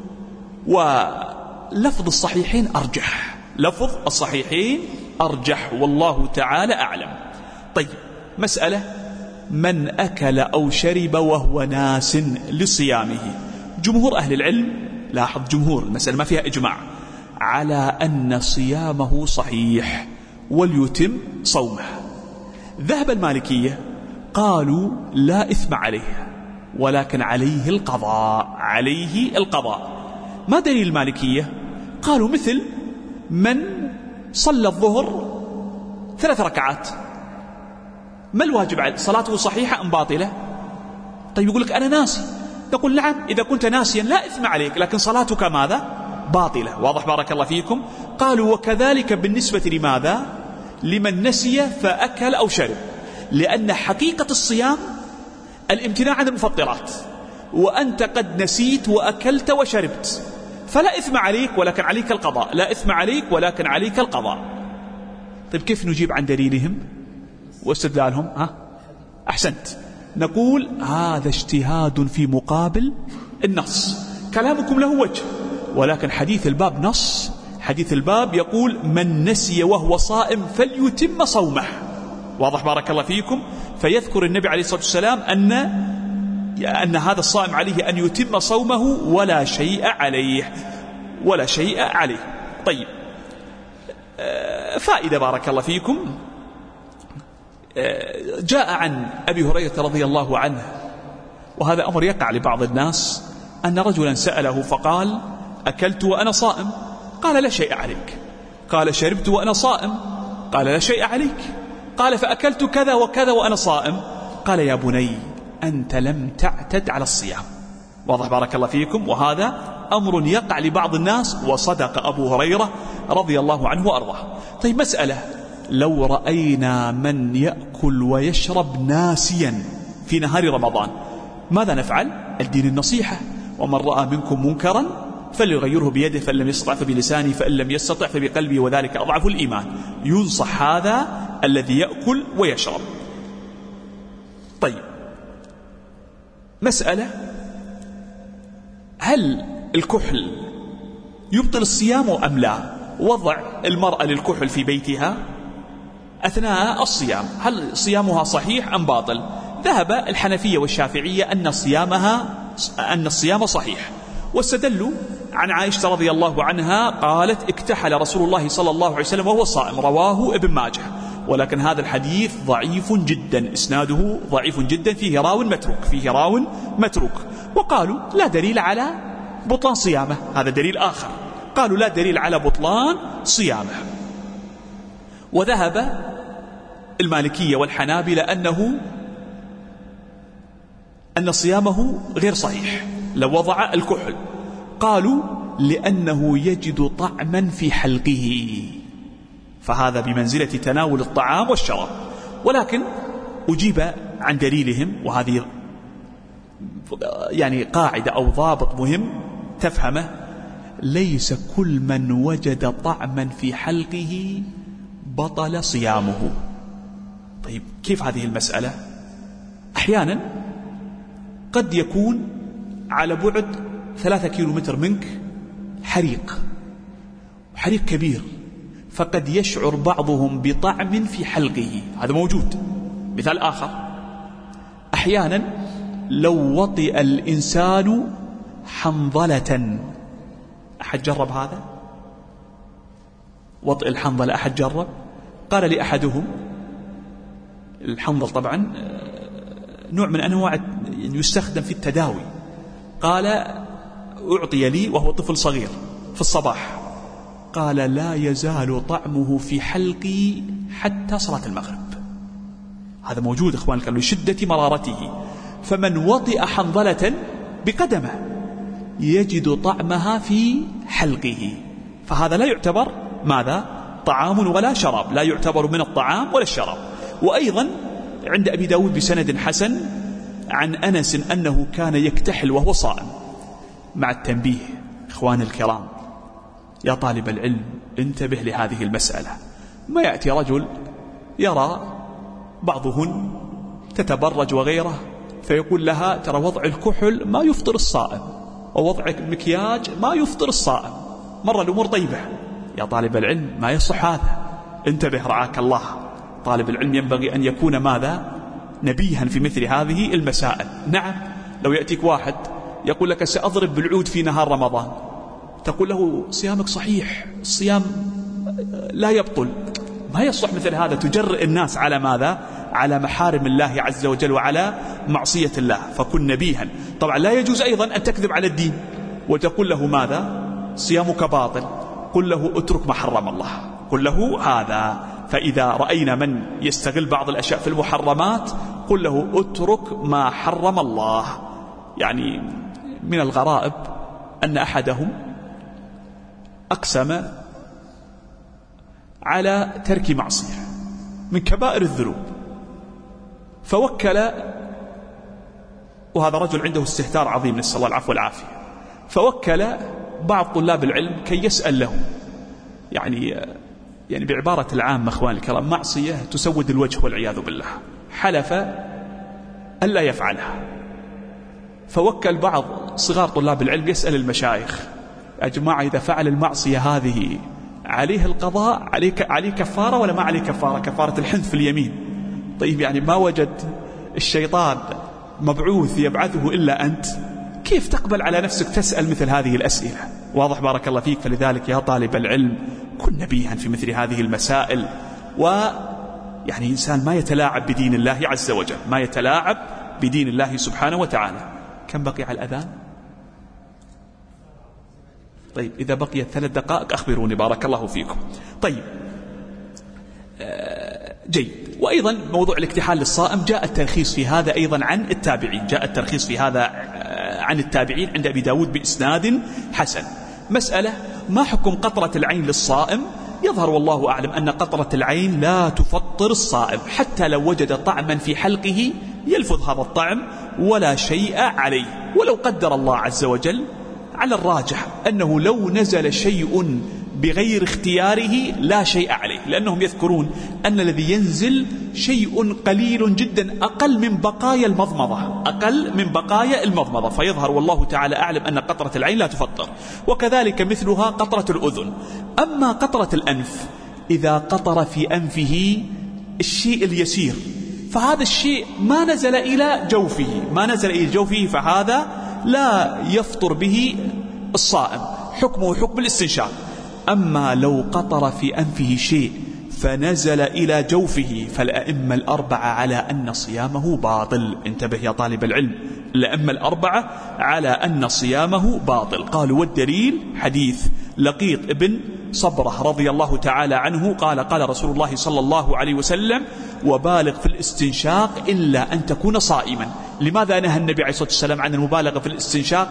ولفظ الصحيحين أرجح، لفظ الصحيحين أرجح، والله تعالى أعلم. طيب مسألة: من أكل أو شرب وهو ناس لصيامه، جمهور أهل العلم، لاحظ جمهور، المسألة ما فيها إجماع، على أن صيامه صحيح وليتم صومه. ذهب المالكية قالوا لا إثم عليه ولكن عليه القضاء، عليه القضاء. ما دليل المالكية؟ قالوا مثل من صلى الظهر ثلاث ركعات، ما الواجب عليه؟ صلاته صحيحة أم باطلة؟ طيب يقول لك أنا ناسي، نقول نعم، إذا كنت ناسيا لا إثم عليك، لكن صلاتك ماذا؟ باطلة. واضح بارك الله فيكم؟ قالوا وكذلك بالنسبة لماذا؟ لمن نسي فأكل أو شرب، لأن حقيقة الصيام الامتناع عن المفطرات، وأنت قد نسيت وأكلت وشربت، فلا إثم عليك ولكن عليك القضاء، لا إثم عليك ولكن عليك القضاء. طيب كيف نجيب عن دليلهم واستدلالهم؟ ها؟ أحسنت، نقول هذا اجتهاد في مقابل النص، كلامكم له وجه، ولكن حديث الباب نص، حديث الباب يقول من نسي وهو صائم فليتم صومه. واضح بارك الله فيكم؟ فيذكر النبي عليه الصلاة والسلام أن أن هذا الصائم عليه أن يتم صومه ولا شيء عليه، ولا شيء عليه. طيب فائدة بارك الله فيكم، جاء عن أبي هريرة رضي الله عنه، وهذا أمر يقع لبعض الناس، أن رجلا سأله فقال أكلت وأنا صائم، قال لا شيء عليك. قال شربت وأنا صائم، قال لا شيء عليك. قال فأكلت كذا وكذا وأنا صائم، قال يا بني أنت لم تعتد على الصيام. واضح بارك الله فيكم؟ وهذا أمر يقع لبعض الناس، وصدق أبو هريرة رضي الله عنه وأرضاه. طيب مسألة: لو رأينا من يأكل ويشرب ناسيا في نهار رمضان ماذا نفعل؟ الدين النصيحة، ومن رأى منكم منكرا فليغيره بيده فإن لم يستطع فبلسانه فإن لم يستطع فبقلبه وذلك أضعف الإيمان. ينصح هذا الذي يأكل ويشرب. طيب مسألة: هل الكحل يبطل الصيام أم لا؟ وضع المرأة للكحل في بيتها أثناء الصيام، هل صيامها صحيح أم باطل؟ ذهب الحنفية والشافعية أن صيامها أن الصيام صحيح، واستدلوا عن عائشة رضي الله عنها قالت اكتحل رسول الله صلى الله عليه وسلم وهو صائم، رواه ابن ماجه، ولكن هذا الحديث ضعيف جدا، إسناده ضعيف جدا، فيه راو متروك، فيه راو متروك. وقالوا لا دليل على بطلان صيامه، هذا دليل آخر، قالوا لا دليل على بطلان صيامه. وذهب المالكية والحنابلة أنه أن صيامه غير صحيح لو وضع الكحل، قالوا لأنه يجد طعما في حلقه، فهذا بمنزلة تناول الطعام والشراب. ولكن أجيب عن دليلهم، وهذه يعني قاعدة أو ضابط مهم تفهمه: ليس كل من وجد طعما في حلقه بطل صيامه. طيب كيف هذه المسألة؟ أحيانا قد يكون على بعد ثلاثة كيلو متر منك حريق، حريق كبير، فقد يشعر بعضهم بطعم في حلقه، هذا موجود. مثال آخر: أحيانا لو وطئ الإنسان حنظلة، أحد جرب هذا؟ وطئ الحنظلة أحد جرب؟ قال لي أحدهم، الحنظل طبعا نوع من أنواع يستخدم في التداوي، قال أعطي لي وهو طفل صغير في الصباح، قال لا يزال طعمه في حلقي حتى صلاة المغرب. هذا موجود إخواني، قالوا لشدة مرارته. فمن وطئ حنظلة بقدمه يجد طعمها في حلقه، فهذا لا يعتبر ماذا؟ طعام ولا شراب، لا يعتبر من الطعام ولا الشراب. وأيضا عند أبي داود بسند حسن عن أنس أنه كان يكتحل وهو صائم. مع التنبيه إخواني الكرام، يا طالب العلم انتبه لهذه المسألة. ما يأتي رجل يرى بعضهن تتبرج وغيره فيقول لها ترى وضع الكحل ما يفطر الصائم، ووضع مكياج ما يفطر الصائم، مرة الأمور طيبة. يا طالب العلم ما يصح هذا، انتبه رعاك الله. طالب العلم ينبغي أن يكون ماذا؟ نبيها في مثل هذه المسائل. نعم، لو يأتيك واحد يقول لك سأضرب بالعود في نهار رمضان، تقول له صيامك صحيح، الصيام لا يبطل، ما يصح مثل هذا. تجرئ الناس على ماذا؟ على محارم الله عز وجل وعلى معصية الله، فكن نبيها. طبعا لا يجوز أيضا أن تكذب على الدين وتقول له ماذا؟ صيامك باطل. قل له اترك ما حرم الله، قل له هذا. فإذا رأينا من يستغل بعض الأشياء في المحرمات قل له اترك ما حرم الله. يعني من الغرائب أن أحدهم أقسم على ترك معصية من كبائر الذنوب، فوكل، وهذا رجل عنده استهتار عظيم نسأل الله العفو والعافية، فوكل بعض طلاب العلم كي يسأل له، يعني يعني بعبارة العامة أخواني الكرام، معصية تسود الوجه والعياذ بالله، حلف ألا يفعلها. فوكل بعض صغار طلاب العلم يسأل المشايخ: يا جماعة إذا فعل المعصية هذه عليه القضاء، عليه عليه كفارة ولا ما عليه كفارة؟ كفارة الحنث في اليمين. طيب يعني ما وجد الشيطان مبعوث يبعثه إلا أنت، كيف تقبل على نفسك تسأل مثل هذه الأسئلة؟ واضح بارك الله فيك. فلذلك يا طالب العلم كن نبيها في مثل هذه المسائل، ويعني إنسان ما يتلاعب بدين الله عز وجل، ما يتلاعب بدين الله سبحانه وتعالى. كم بقي على الأذان؟ طيب إذا بقيت ثلاث دقائق أخبروني بارك الله فيكم. طيب آه جيد. وأيضا موضوع الاكتحال للصائم جاء الترخيص في هذا أيضا عن التابعين، جاء الترخيص في هذا آه عن التابعين عند أبي داود بإسناد حسن. مسألة: ما حكم قطرة العين للصائم؟ يظهر والله أعلم أن قطرة العين لا تفطر الصائم، حتى لو وجد طعما في حلقه يلفظ هذا الطعم ولا شيء عليه، ولو قدر الله عز وجل على الراجح أنه لو نزل شيء بغير اختياره لا شيء عليه، لأنهم يذكرون أن الذي ينزل شيء قليل جدا أقل من بقايا المضمضة، أقل من بقايا المضمضة، فيظهر والله تعالى أعلم أن قطرة العين لا تفطر. وكذلك مثلها قطرة الأذن. أما قطرة الأنف، إذا قطر في أنفه الشيء اليسير فهذا الشيء ما نزل إلى جوفه، ما نزل إلى جوفه فهذا لا يفطر به الصائم، حكمه حكم الاستنشاق. أما لو قطر في أنفه شيء فنزل إلى جوفه فالأئمة الأربعة على أن صيامه باطل. انتبه يا طالب العلم، الأئمة الأربعة على أن صيامه باطل. قالوا والدليل حديث لقيط ابن صبرة رضي الله تعالى عنه قال: قال رسول الله صلى الله عليه وسلم: وبالغ في الاستنشاق إلا أن تكون صائما. لماذا نهى النبي عليه الصلاة والسلام عن المبالغة في الاستنشاق؟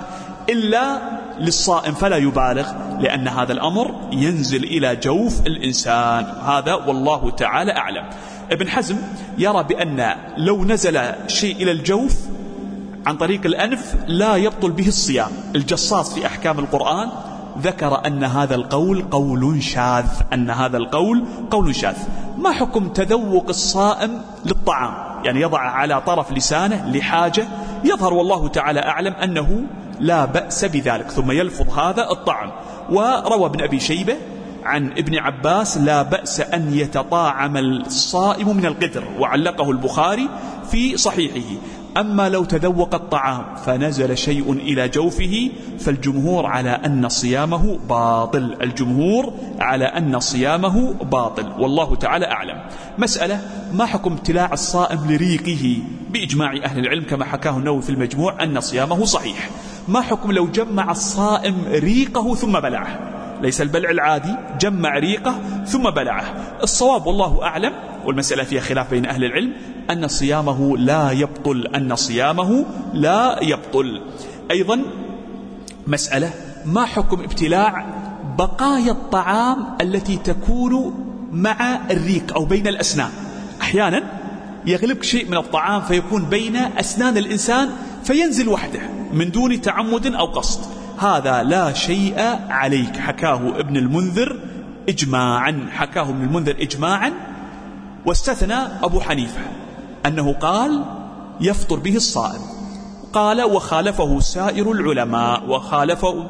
إلا للصائم فلا يبالغ، لأن هذا الأمر ينزل إلى جوف الإنسان. هذا والله تعالى أعلم. ابن حزم يرى بأن لو نزل شيء إلى الجوف عن طريق الأنف لا يبطل به الصيام. الجصاص في أحكام القرآن ذكر أن هذا القول قول شاذ، أن هذا القول قول شاذ. ما حكم تذوق الصائم للطعام؟ يعني يضع على طرف لسانه لحاجة، يظهر والله تعالى أعلم أنه لا بأس بذلك، ثم يلفظ هذا الطعم. وروى ابن أبي شيبة عن ابن عباس لا بأس أن يتطاعم الصائم من القدر، وعلقه البخاري في صحيحه. أما لو تذوق الطعام فنزل شيء إلى جوفه فالجمهور على أن صيامه باطل، الجمهور على أن صيامه باطل والله تعالى أعلم. مسألة: ما حكم ابتلاع الصائم لريقه؟ بإجماع أهل العلم كما حكاه النووي في المجموع أن صيامه صحيح. ما حكم لو جمع الصائم ريقه ثم بلعه؟ ليس البلع العادي، جمع ريقه ثم بلعه. الصواب والله أعلم، والمسألة فيها خلاف بين أهل العلم، أن صيامه لا يبطل، أن صيامه لا يبطل. أيضا مسألة: ما حكم ابتلاع بقايا الطعام التي تكون مع الريق أو بين الأسنان؟ أحيانا يغلب شيء من الطعام فيكون بين أسنان الإنسان فينزل وحده من دون تعمد أو قصد، هذا لا شيء عليك. حكاه ابن المنذر إجماعا، حكاه ابن المنذر إجماعا، واستثنى أبو حنيفة أنه قال يفطر به الصائم. قال وخالفه سائر العلماء، وخالفه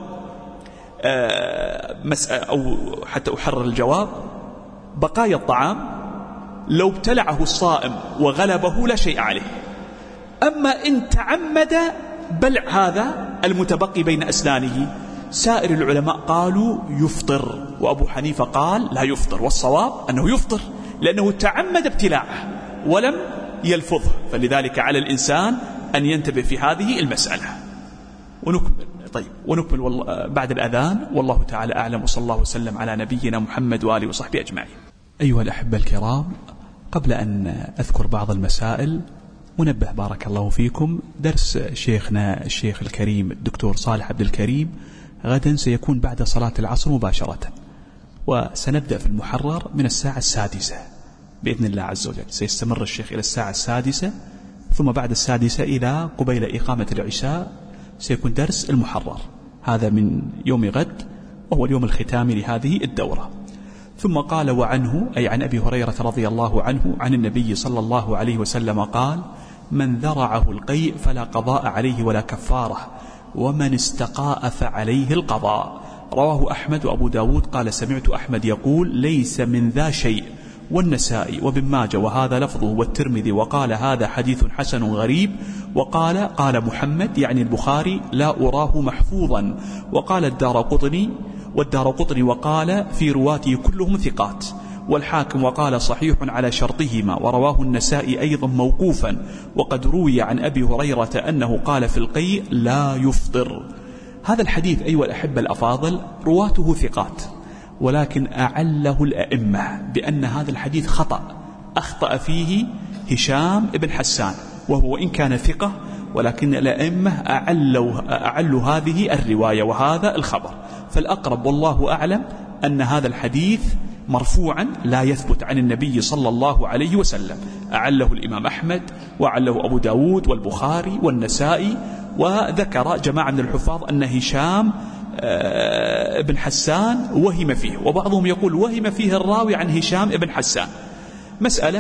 آه مسألة أو حتى أحرر الجواب: بقايا الطعام لو ابتلعه الصائم وغلبه لا شيء عليه. أما إن تعمد بلع هذا المتبقي بين أسنانه، سائر العلماء قالوا يفطر، وأبو حنيفة قال لا يفطر، والصواب أنه يفطر لأنه تعمد ابتلاعه ولم يلفظه. فلذلك على الإنسان أن ينتبه في هذه المسألة. ونكمل طيب ونكمل والله بعد الأذان، والله تعالى أعلم، وصلى الله وسلم على نبينا محمد وآله وصحبه أجمعين.
أيها الأحبة الكرام، قبل أن أذكر بعض المسائل منبه بارك الله فيكم: درس شيخنا الشيخ الكريم الدكتور صالح عبد الكريم غدا سيكون بعد صلاة العصر مباشرة، وسنبدأ في المحرر من الساعة السادسة بإذن الله عز وجل. سيستمر الشيخ إلى الساعة السادسة، ثم بعد السادسة إلى قبيل إقامة العشاء سيكون درس المحرر، هذا من يوم غد وهو اليوم الختامي لهذه الدورة. ثم قال: وعنه أي عن أبي هريرة رضي الله عنه عن النبي صلى الله عليه وسلم قال: من ذرعه القيء فلا قضاء عليه ولا كفارة، ومن استقاء فعليه القضاء. رواه أحمد وأبو داود. قال: سمعت أحمد يقول: ليس من ذا شيء، والنسائي وابن ماجه وهذا لفظه، والترمذي وقال: هذا حديث حسن غريب. وقال قال محمد يعني البخاري: لا أراه محفوظا. وقال الدارقطني والدارقطني وقال: في رواته كلهم ثقات. والحاكم وقال: صحيح على شرطهما. ورواه النسائي أيضا موقوفا. وقد روي عن أبي هريرة أنه قال في القيء: لا يفطر. هذا الحديث أيها الأحبة الأفاضل رواته ثقات، ولكن أعله الأئمة بأن هذا الحديث خطأ، أخطأ فيه هشام ابن حسان، وهو إن كان ثقة ولكن الأئمة أعلوا, أعلوا هذه الرواية وهذا الخبر. فالأقرب والله أعلم أن هذا الحديث مرفوعا لا يثبت عن النبي صلى الله عليه وسلم. أعله الإمام أحمد وأعله أبو داود والبخاري والنسائي، وذكر جماعة من الحفاظ أن هشام ابن حسان وهم فيه، وبعضهم يقول وهم فيه الراوي عن هشام ابن حسان. مسألة: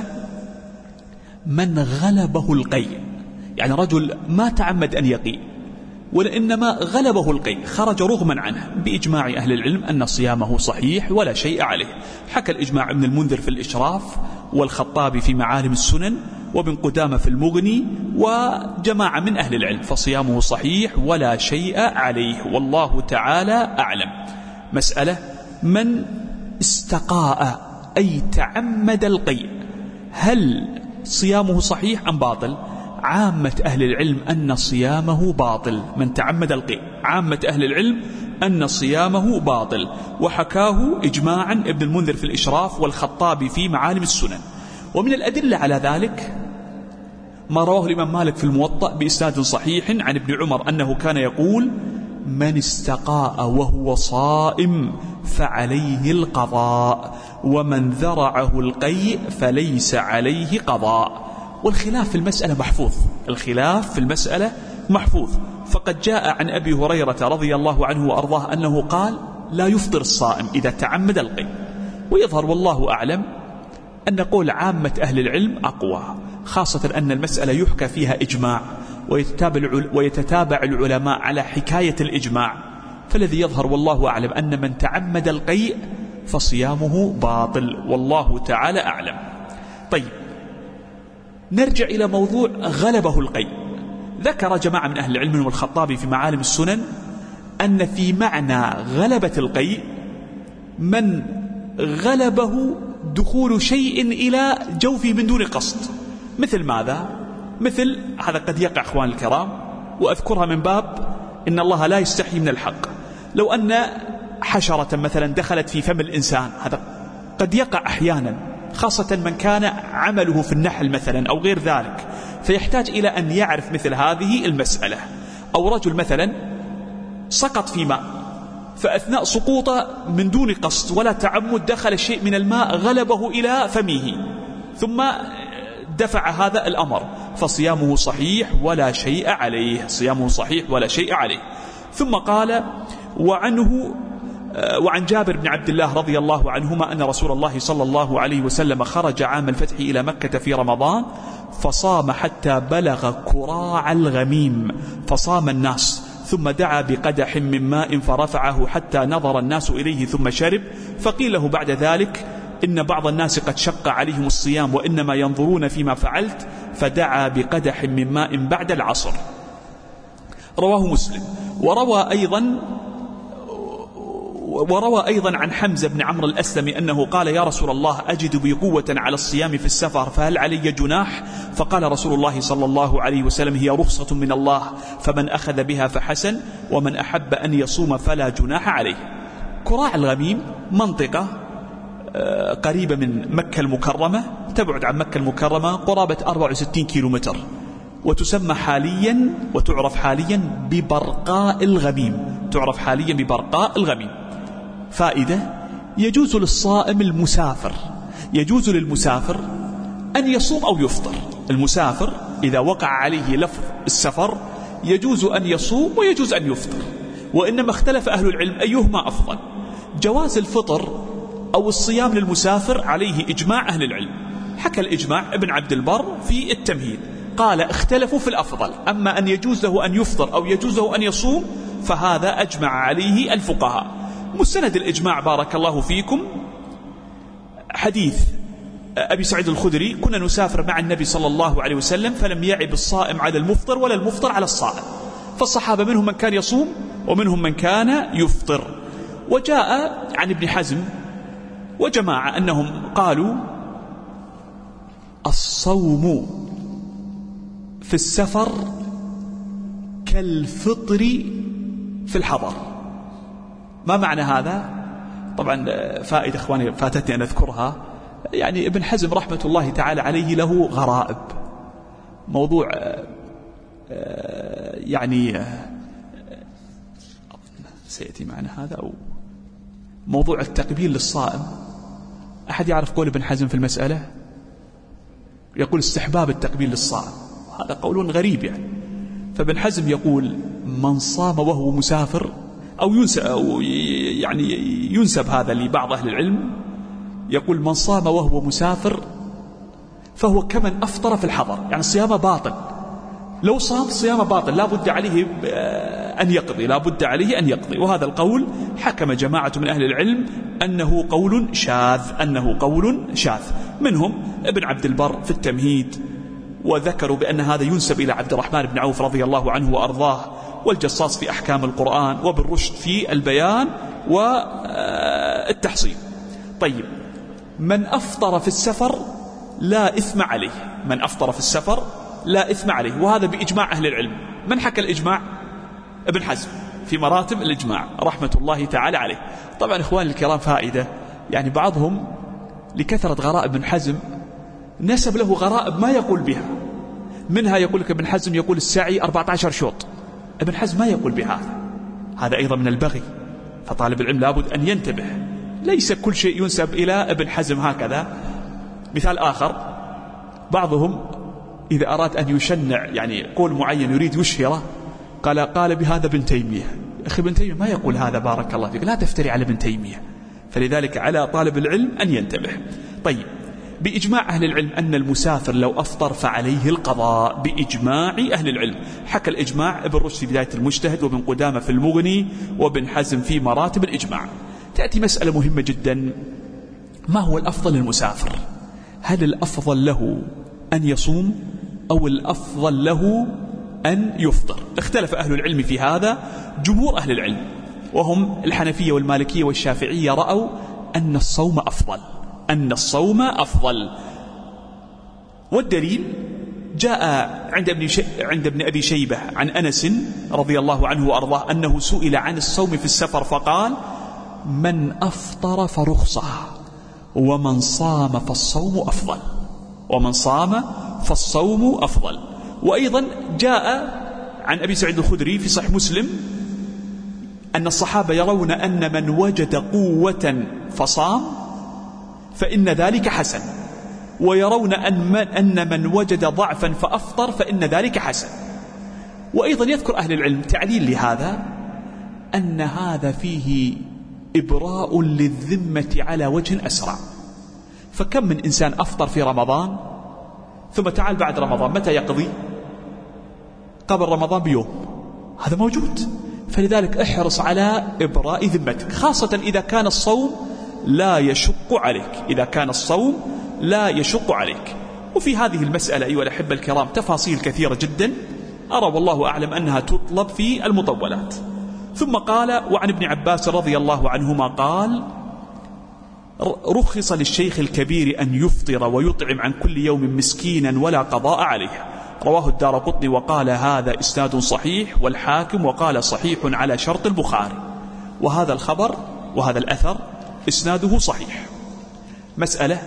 من غلبه القيء، يعني رجل ما تعمد أن يقي وإنما غلبه القيء خرج رغما عنه، بإجماع أهل العلم أن صيامه صحيح ولا شيء عليه. حكى الإجماع ابن المنذر في الإشراف، والخطابي في معالم السنن، وابن قدامة في المغني، وجماعة من أهل العلم، فصيامه صحيح ولا شيء عليه والله تعالى أعلم. مسألة: من استقاء أي تعمد القيء، هل صيامه صحيح أم باطل؟ عامة أهل العلم أن صيامه باطل. من تعمد القيء عامة أهل العلم أن صيامه باطل، وحكاه إجماعا ابن المنذر في الإشراف والخطابي في معالم السنن. ومن الأدلة على ذلك ما رواه الإمام مالك في الموطأ بإسناد صحيح عن ابن عمر أنه كان يقول:
من استقاء وهو صائم فعليه القضاء، ومن ذرعه القيء فليس عليه قضاء. والخلاف في المسألة محفوظ، الخلاف في المسألة محفوظ. فقد جاء عن أبي هريرة رضي الله عنه وأرضاه أنه قال: لا يفطر الصائم إذا تعمد القيء. ويظهر والله أعلم أن قول عامة أهل العلم أقوى، خاصة أن المسألة يحكى فيها إجماع، ويتتابع العلماء على حكاية الإجماع. فالذي يظهر والله أعلم أن من تعمد القيء فصيامه باطل، والله تعالى أعلم. طيب، نرجع إلى موضوع غلبه القيء. ذكر جماعة من أهل العلم منهم الخطابي في معالم السنن أن في معنى غلبة القيء من غلبه دخول شيء إلى جوفه من دون قصد. مثل ماذا؟ مثل هذا قد يقع أخوان الكرام، وأذكرها من باب إن الله لا يستحي من الحق. لو أن حشرة مثلا دخلت في فم الإنسان، هذا قد يقع أحيانا، خاصة من كان عمله في النحل مثلا أو غير ذلك، فيحتاج إلى أن يعرف مثل هذه المسألة. أو رجل مثلا سقط في ماء، فأثناء سقوطه من دون قصد ولا تعمد دخل شيء من الماء غلبه إلى فمه ثم دفع هذا الأمر، فصيامه صحيح ولا شيء عليه، صيامه صحيح ولا شيء عليه. ثم قال: وعنه وعن جابر بن عبد الله رضي الله عنهما أن رسول الله صلى الله عليه وسلم خرج عام الفتح إلى مكة في رمضان فصام حتى بلغ كراع الغميم، فصام الناس، ثم دعا بقدح من ماء فرفعه حتى نظر الناس إليه ثم شرب، فقيل له بعد ذلك: إن بعض الناس قد شق عليهم الصيام وإنما ينظرون فيما فعلت، فدعا بقدح من ماء بعد العصر. رواه مسلم. وروى أيضا وروى أيضا عن حمزة بن عمرو الأسلمي أنه قال: يا رسول الله، أجد بي قوة على الصيام في السفر، فهل علي جناح؟ فقال رسول الله صلى الله عليه وسلم: هي رخصة من الله، فمن أخذ بها فحسن، ومن أحب أن يصوم فلا جناح عليه. كراع الغميم منطقة قريبة من مكة المكرمة، تبعد عن مكة المكرمة قرابة أربعة وستين كيلومتر، وتسمى حاليا وتعرف حاليا ببرقاء الغميم، تعرف حاليا ببرقاء الغميم. فائدة: يجوز للصائم المسافر يجوز للمسافر أن يصوم أو يفطر. المسافر إذا وقع عليه لفظ السفر يجوز أن يصوم ويجوز أن يفطر، وإنما اختلف أهل العلم أيهما أفضل. جواز الفطر أو الصيام للمسافر عليه إجماع أهل العلم. حكى الإجماع ابن عبد البر في التمهيد، قال: اختلفوا في الأفضل، أما أن يجوز له أن يفطر أو يجوز له أن يصوم فهذا أجمع عليه الفقهاء. مستند الإجماع بارك الله فيكم حديث أبي سعيد الخدري: كنا نسافر مع النبي صلى الله عليه وسلم فلم يعب الصائم على المفطر ولا المفطر على الصائم، فالصحابة منهم من كان يصوم ومنهم من كان يفطر. وجاء عن ابن حزم وجماعة أنهم قالوا: الصوم في السفر كالفطر في الحضر. ما معنى هذا؟ طبعا فائدة إخواني فاتتني أن أذكرها. يعني ابن حزم رحمة الله تعالى عليه له غرائب، موضوع يعني سيأتي معنا هذا، أو موضوع التقبيل للصائم. أحد يعرف قول ابن حزم في المسألة؟ يقول استحباب التقبيل للصائم، هذا قول غريب يعني. فابن حزم يقول: من صام وهو مسافر، أو ينسب, أو يعني ينسب هذا لبعض أهل العلم، يقول: من صام وهو مسافر فهو كمن أفطر في الحضر، يعني صيامه باطل. لو صام صيامه باطل، لا بد عليه أن يقضي، لا بد عليه أن يقضي. وهذا القول حكم جماعة من أهل العلم أنه قول شاذ، أنه قول شاذ، منهم ابن عبد البر في التمهيد، وذكروا بأن هذا ينسب إلى عبد الرحمن بن عوف رضي الله عنه وأرضاه، والجصاص في أحكام القرآن، وابن رشد في البيان والتحصيل. طيب، من أفطر في السفر لا إثم عليه، من أفطر في السفر لا إثم عليه، وهذا بإجماع أهل العلم. من حكى الإجماع؟ ابن حزم في مراتب الإجماع رحمة الله تعالى عليه. طبعا إخواني الكرام فائدة، يعني بعضهم لكثرة غرائب ابن حزم نسب له غرائب ما يقول بها. منها يقول لك ابن حزم يقول السعي أربعة عشر شوط، ابن حزم ما يقول بهذا، هذا أيضا من البغي. فطالب العلم لابد أن ينتبه، ليس كل شيء ينسب إلى ابن حزم هكذا. مثال آخر، بعضهم إذا أراد أن يشنع يعني قول معين يريد يشهره قال قال بهذا ابن تيمية. أخي ابن تيمية ما يقول هذا، بارك الله فيك، لا تفتري على ابن تيمية. فلذلك على طالب العلم أن ينتبه. طيب، بإجماع أهل العلم أن المسافر لو أفطر فعليه القضاء، بإجماع أهل العلم. حكى الإجماع ابن رشد في بداية المجتهد، وابن قدامة في المغني، وابن حزم في مراتب الإجماع. تأتي مسألة مهمة جدا، ما هو الأفضل للمسافر؟ هل الأفضل له أن يصوم أو الأفضل له أن يفطر؟ اختلف أهل العلم في هذا. جمهور أهل العلم وهم الحنفية والمالكية والشافعية رأوا أن الصوم أفضل، أن الصوم أفضل. والدليل جاء عند ابن, شي... عند ابن أبي شيبة عن أنس رضي الله عنه وأرضاه أنه سئل عن الصوم في السفر فقال: من أفطر فرخصة، ومن صام فالصوم أفضل، ومن صام فالصوم أفضل. وأيضا جاء عن أبي سعيد الخدري في صحيح مسلم أن الصحابة يرون أن من وجد قوة فصام فإن ذلك حسن، ويرون أن من, أن من وجد ضعفا فأفطر فإن ذلك حسن. وأيضا يذكر أهل العلم تعليل لهذا أن هذا فيه إبراء للذمة على وجه أسرع. فكم من إنسان أفطر في رمضان ثم تعال بعد رمضان متى يقضي؟ قبل رمضان بيوم، هذا موجود. فلذلك احرص على إبراء ذمتك، خاصة إذا كان الصوم لا يشق عليك، إذا كان الصوم لا يشق عليك. وفي هذه المسألة أيها الأحبة الكرام تفاصيل كثيرة جدا، أرى والله أعلم أنها تطلب في المطولات. ثم قال: وعن ابن عباس رضي الله عنهما قال: رخص للشيخ الكبير أن يفطر ويطعم عن كل يوم مسكينا ولا قضاء عليه. رواه الدارقطني وقال هذا إسناد صحيح، والحاكم وقال صحيح على شرط البخاري. وهذا الخبر وهذا الأثر إسناده صحيح. مسألة: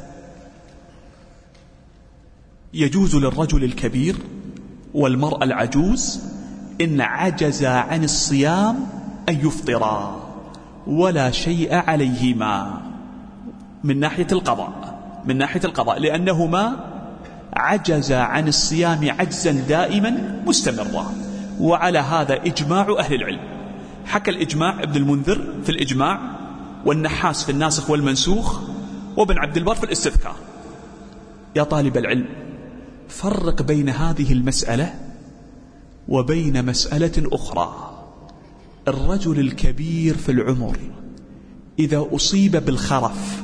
يجوز للرجل الكبير والمرأة العجوز إن عجزا عن الصيام أن يفطرا ولا شيء عليهما من ناحية القضاء، من ناحية القضاء لأنهما عجزا عن الصيام عجزا دائما مستمرا. وعلى هذا إجماع أهل العلم. حكى الإجماع ابن المنذر في الإجماع، والنحاس في الناسخ والمنسوخ، وابن عبد البر في الاستذكار. يا طالب العلم، فرق بين هذه المسألة وبين مسألة أخرى. الرجل الكبير في العمر إذا أصيب بالخرف،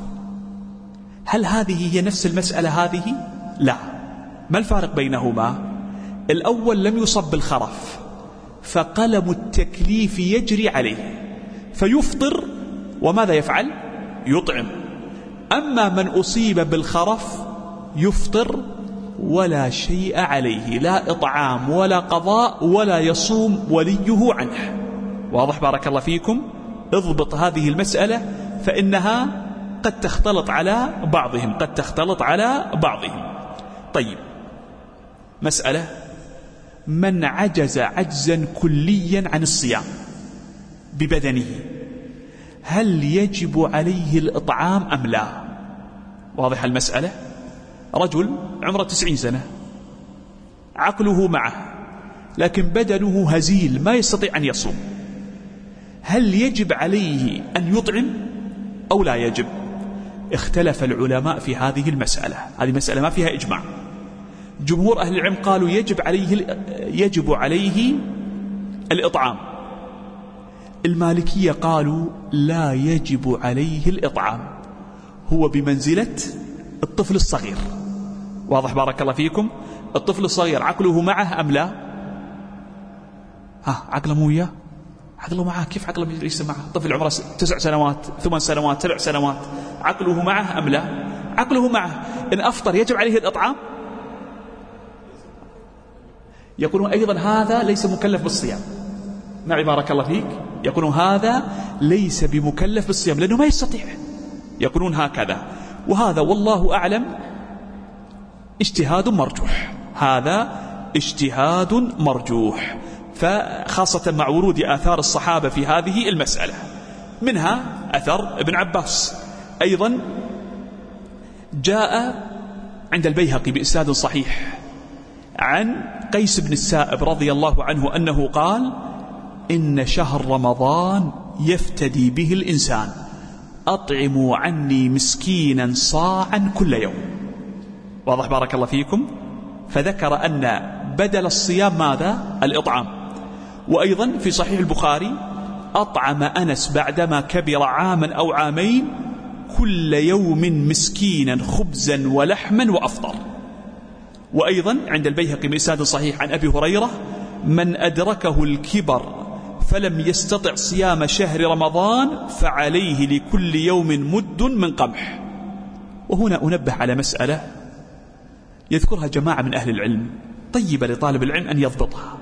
هل هذه هي نفس المسألة هذه؟ لا. ما الفارق بينهما؟ الأول لم يصب بالخرف فقلم التكليف يجري عليه فيفطر، وماذا يفعل؟ يطعم. أما من أصيب بالخرف يفطر ولا شيء عليه، لا إطعام ولا قضاء ولا يصوم وليه عنه. واضح بارك الله فيكم؟ اضبط هذه المسألة فإنها قد تختلط على بعضهم، قد تختلط على بعضهم. طيب، مسألة: من عجز عجزا كليا عن الصيام ببدنه، هل يجب عليه الإطعام أم لا؟ واضح المسألة؟ رجل عمره تسعين سنة، عقله معه لكن بدنه هزيل ما يستطيع أن يصوم، هل يجب عليه أن يطعم أو لا يجب؟ اختلف العلماء في هذه المسألة. هذه مسألة ما فيها إجماع. جمهور أهل العلم قالوا يجب عليه يجب عليه الإطعام. المالكية قالوا لا يجب عليه الإطعام، هو بمنزلة الطفل الصغير. واضح بارك الله فيكم؟ الطفل الصغير عقله معه أم لا؟ ها، عقله مو وياه؟ عقله معه. كيف عقله ليس معه؟ طفل عمره تسع سنوات ثمان سنوات سبع سنوات، عقله معه أم لا؟ عقله معه. إن أفطر يجب عليه الإطعام؟ يقولون أيضا هذا ليس مكلف بالصيام. معي بارك الله فيك؟ يقولون هذا ليس بمكلف بالصيام لأنه ما يستطيع. يقولون هكذا. وهذا والله أعلم اجتهاد مرجوح، هذا اجتهاد مرجوح. فخاصة مع ورود آثار الصحابة في هذه المسألة، منها أثر ابن عباس. أيضا جاء عند البيهقي بإسناد صحيح عن قيس بن السائب رضي الله عنه أنه قال: إن شهر رمضان يفتدي به الإنسان، أطعموا عني مسكينا صاعا كل يوم. واضح بارك الله فيكم؟ فذكر أن بدل الصيام ماذا؟ الإطعام. وأيضا في صحيح البخاري: أطعم أنس بعدما كبر عاما أو عامين كل يوم مسكينا خبزا ولحما وأفطر. وأيضا عند البيهقي بإسناد صحيح عن أبي هريرة: من أدركه الكبر فلم يستطع صيام شهر رمضان فعليه لكل يوم مد من قمح. وهنا أنبه على مسألة يذكرها جماعة من أهل العلم، طيبة لطالب العلم أن يضبطها.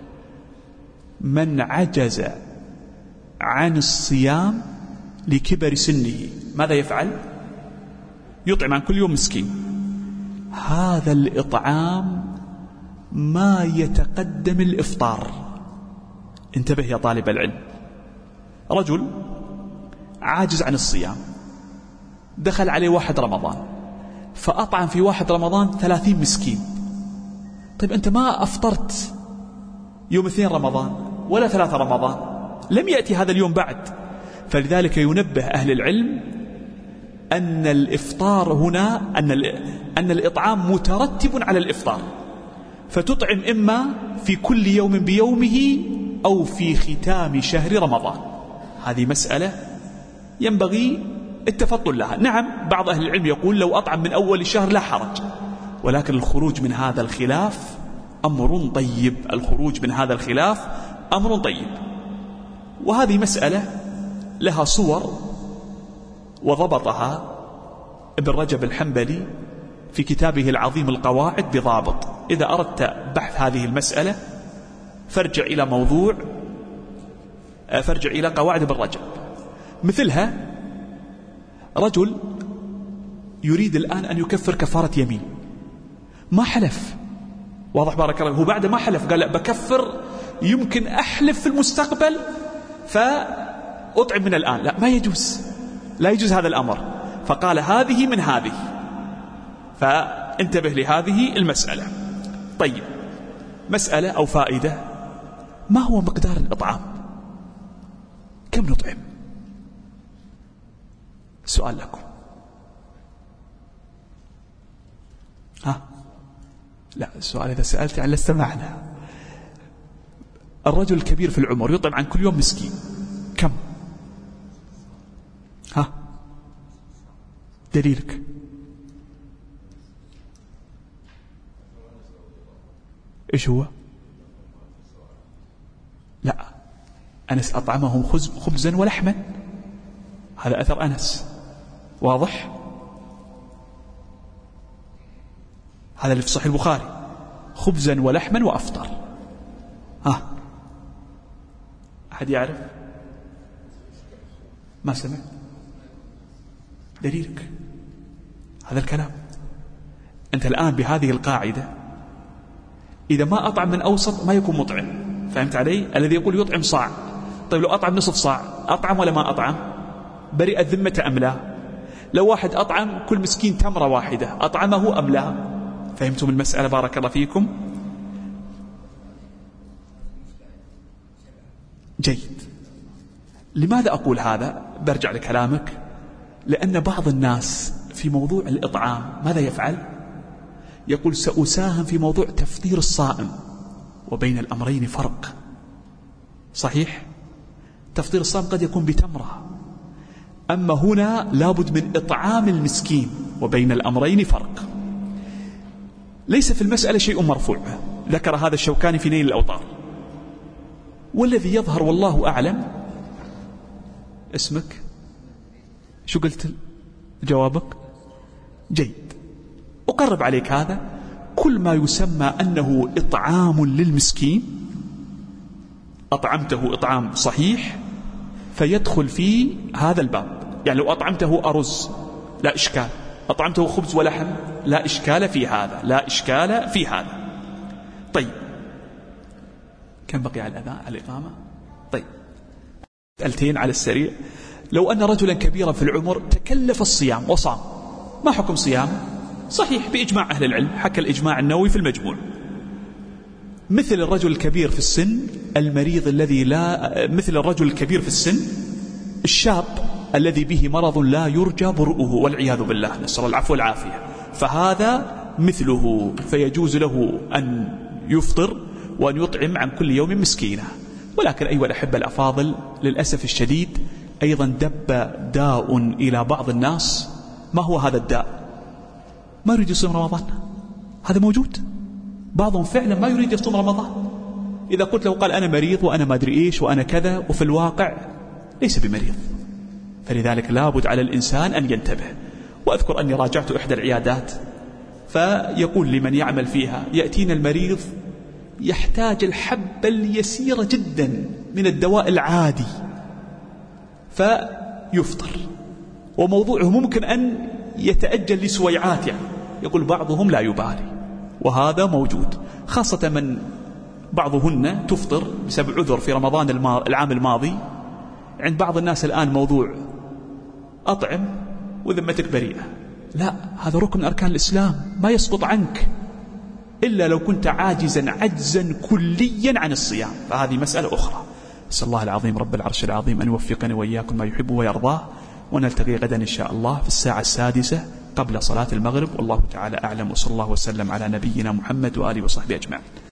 من عجز عن الصيام لكبر سنه ماذا يفعل؟ يطعم عن كل يوم مسكين. هذا الإطعام ما يتقدم الإفطار. انتبه يا طالب العلم، رجل عاجز عن الصيام، دخل عليه واحد رمضان فأطعم في واحد رمضان ثلاثين مسكين. طيب أنت ما أفطرت يوم اثنين رمضان ولا ثلاثة رمضان، لم يأتي هذا اليوم بعد. فلذلك ينبه أهل العلم أن الإفطار هنا أن أن الإطعام مترتب على الإفطار، فتطعم إما في كل يوم بيومه أو في ختام شهر رمضان. هذه مسألة ينبغي التفطن لها. نعم بعض أهل العلم يقول لو أطعم من أول الشهر لا حرج، ولكن الخروج من هذا الخلاف أمر طيب، الخروج من هذا الخلاف أمر طيب. وهذه مسألة لها صور وضبطها ابن رجب الحنبلي في كتابه العظيم القواعد بضابط. إذا أردت بحث هذه المسألة فارجع إلى موضوع فارجع إلى قواعد ابن رجب. مثلها رجل يريد الآن أن يكفر كفارة يمين، ما حلف، واضح بارك الله، هو بعد ما حلف قال لا بكفر، يمكن أحلف في المستقبل فأطعم من الآن. لا، ما يجوز، لا يجوز هذا الأمر. فقال هذه من هذه، فانتبه لهذه المسألة. طيب، مسألة أو فائدة: ما هو مقدار الإطعام؟ كم نطعم؟ سؤال لكم. ها؟ لا، السؤال إذا سألت عن استمعنا. الرجل الكبير في العمر يطعم عن كل يوم مسكين، كم؟ ها؟ دليلك؟ إيش هو؟ لا، أنس أطعمهم خبزا ولحما، هذا أثر أنس، واضح؟ هذا اللي في صحيح البخاري، خبزا ولحما وأفطر. ها، أحد يعرف؟ ما سمع؟ دليلك؟ هذا الكلام. أنت الآن بهذه القاعدة إذا ما أطعم من أوسط ما يكون مطعم، فهمت علي؟ الذي يقول يطعم صاع، طيب لو أطعم نصف صاع أطعم ولا ما أطعم؟ برئ الذمة أم لا؟ لو واحد أطعم كل مسكين تمرة واحدة أطعمه أم لا؟ فهمتم المسألة بارك الله فيكم؟ جيد. لماذا أقول هذا؟ برجع لكلامك. لأن بعض الناس في موضوع الإطعام ماذا يفعل؟ يقول سأساهم في موضوع تفطير الصائم، وبين الأمرين فرق. صحيح؟ تفطير الصائم قد يكون بتمرة، أما هنا لابد من إطعام المسكين، وبين الأمرين فرق. ليس في المسألة شيء مرفوع، ذكر هذا الشوكاني في نيل الأوطار. والذي يظهر والله أعلم، اسمك؟ شو قلت جوابك؟ جيد، أقرب عليك هذا. كل ما يسمى أنه إطعام للمسكين أطعمته إطعام صحيح فيدخل في هذا الباب. يعني لو أطعمته أرز لا إشكال، أطعمته خبز ولحم لا إشكال في هذا، لا إشكال في هذا. طيب، كم بقي على الأذان على الإقامة؟ طيب سألتين على السريع. لو أن رجلا كبيرا في العمر تكلف الصيام وصام، ما حكم صيام؟ صحيح بإجماع أهل العلم، حكى الإجماع النووي في المجموع. مثل الرجل الكبير في السن المريض الذي لا مثل الرجل الكبير في السن الشاب الذي به مرض لا يرجى برؤه والعياذ بالله، نسأل العفو والعافية، فهذا مثله، فيجوز له أن يفطر وأن يطعم عن كل يوم مسكينة. ولكن أيها الأحبة الأفاضل، للأسف الشديد أيضا دب داء إلى بعض الناس. ما هو هذا الداء؟ ما يريد يصوم رمضان، هذا موجود. بعضهم فعلا ما يريد يصوم رمضان. إذا قلت له قال أنا مريض وأنا ما أدري إيش وأنا كذا، وفي الواقع ليس بمريض. فلذلك لابد على الإنسان أن ينتبه. وأذكر أني راجعت إحدى العيادات، فيقول لمن يعمل فيها يأتينا المريض يحتاج الحبة اليسيرة جدا من الدواء العادي فيفطر، وموضوعه ممكن أن يتأجل لسويعات، يعني يقول بعضهم لا يبالي، وهذا موجود، خاصة من بعضهن تفطر بسبب عذر في رمضان العام الماضي. عند بعض الناس الآن موضوع أطعم وذمتك بريئة، لا، هذا ركن من أركان الإسلام ما يسقط عنك إلا لو كنت عاجزا عجزا كليا عن الصيام، فهذه مسألة أخرى. أسأل الله العظيم رب العرش العظيم أن يوفقني وإياكم ما يحب ويرضاه، ونلتقي غدا إن شاء الله في الساعة السادسة قبل صلاة المغرب، والله تعالى أعلم، وصلى الله وسلم على نبينا محمد وآله وصحبه أجمعين.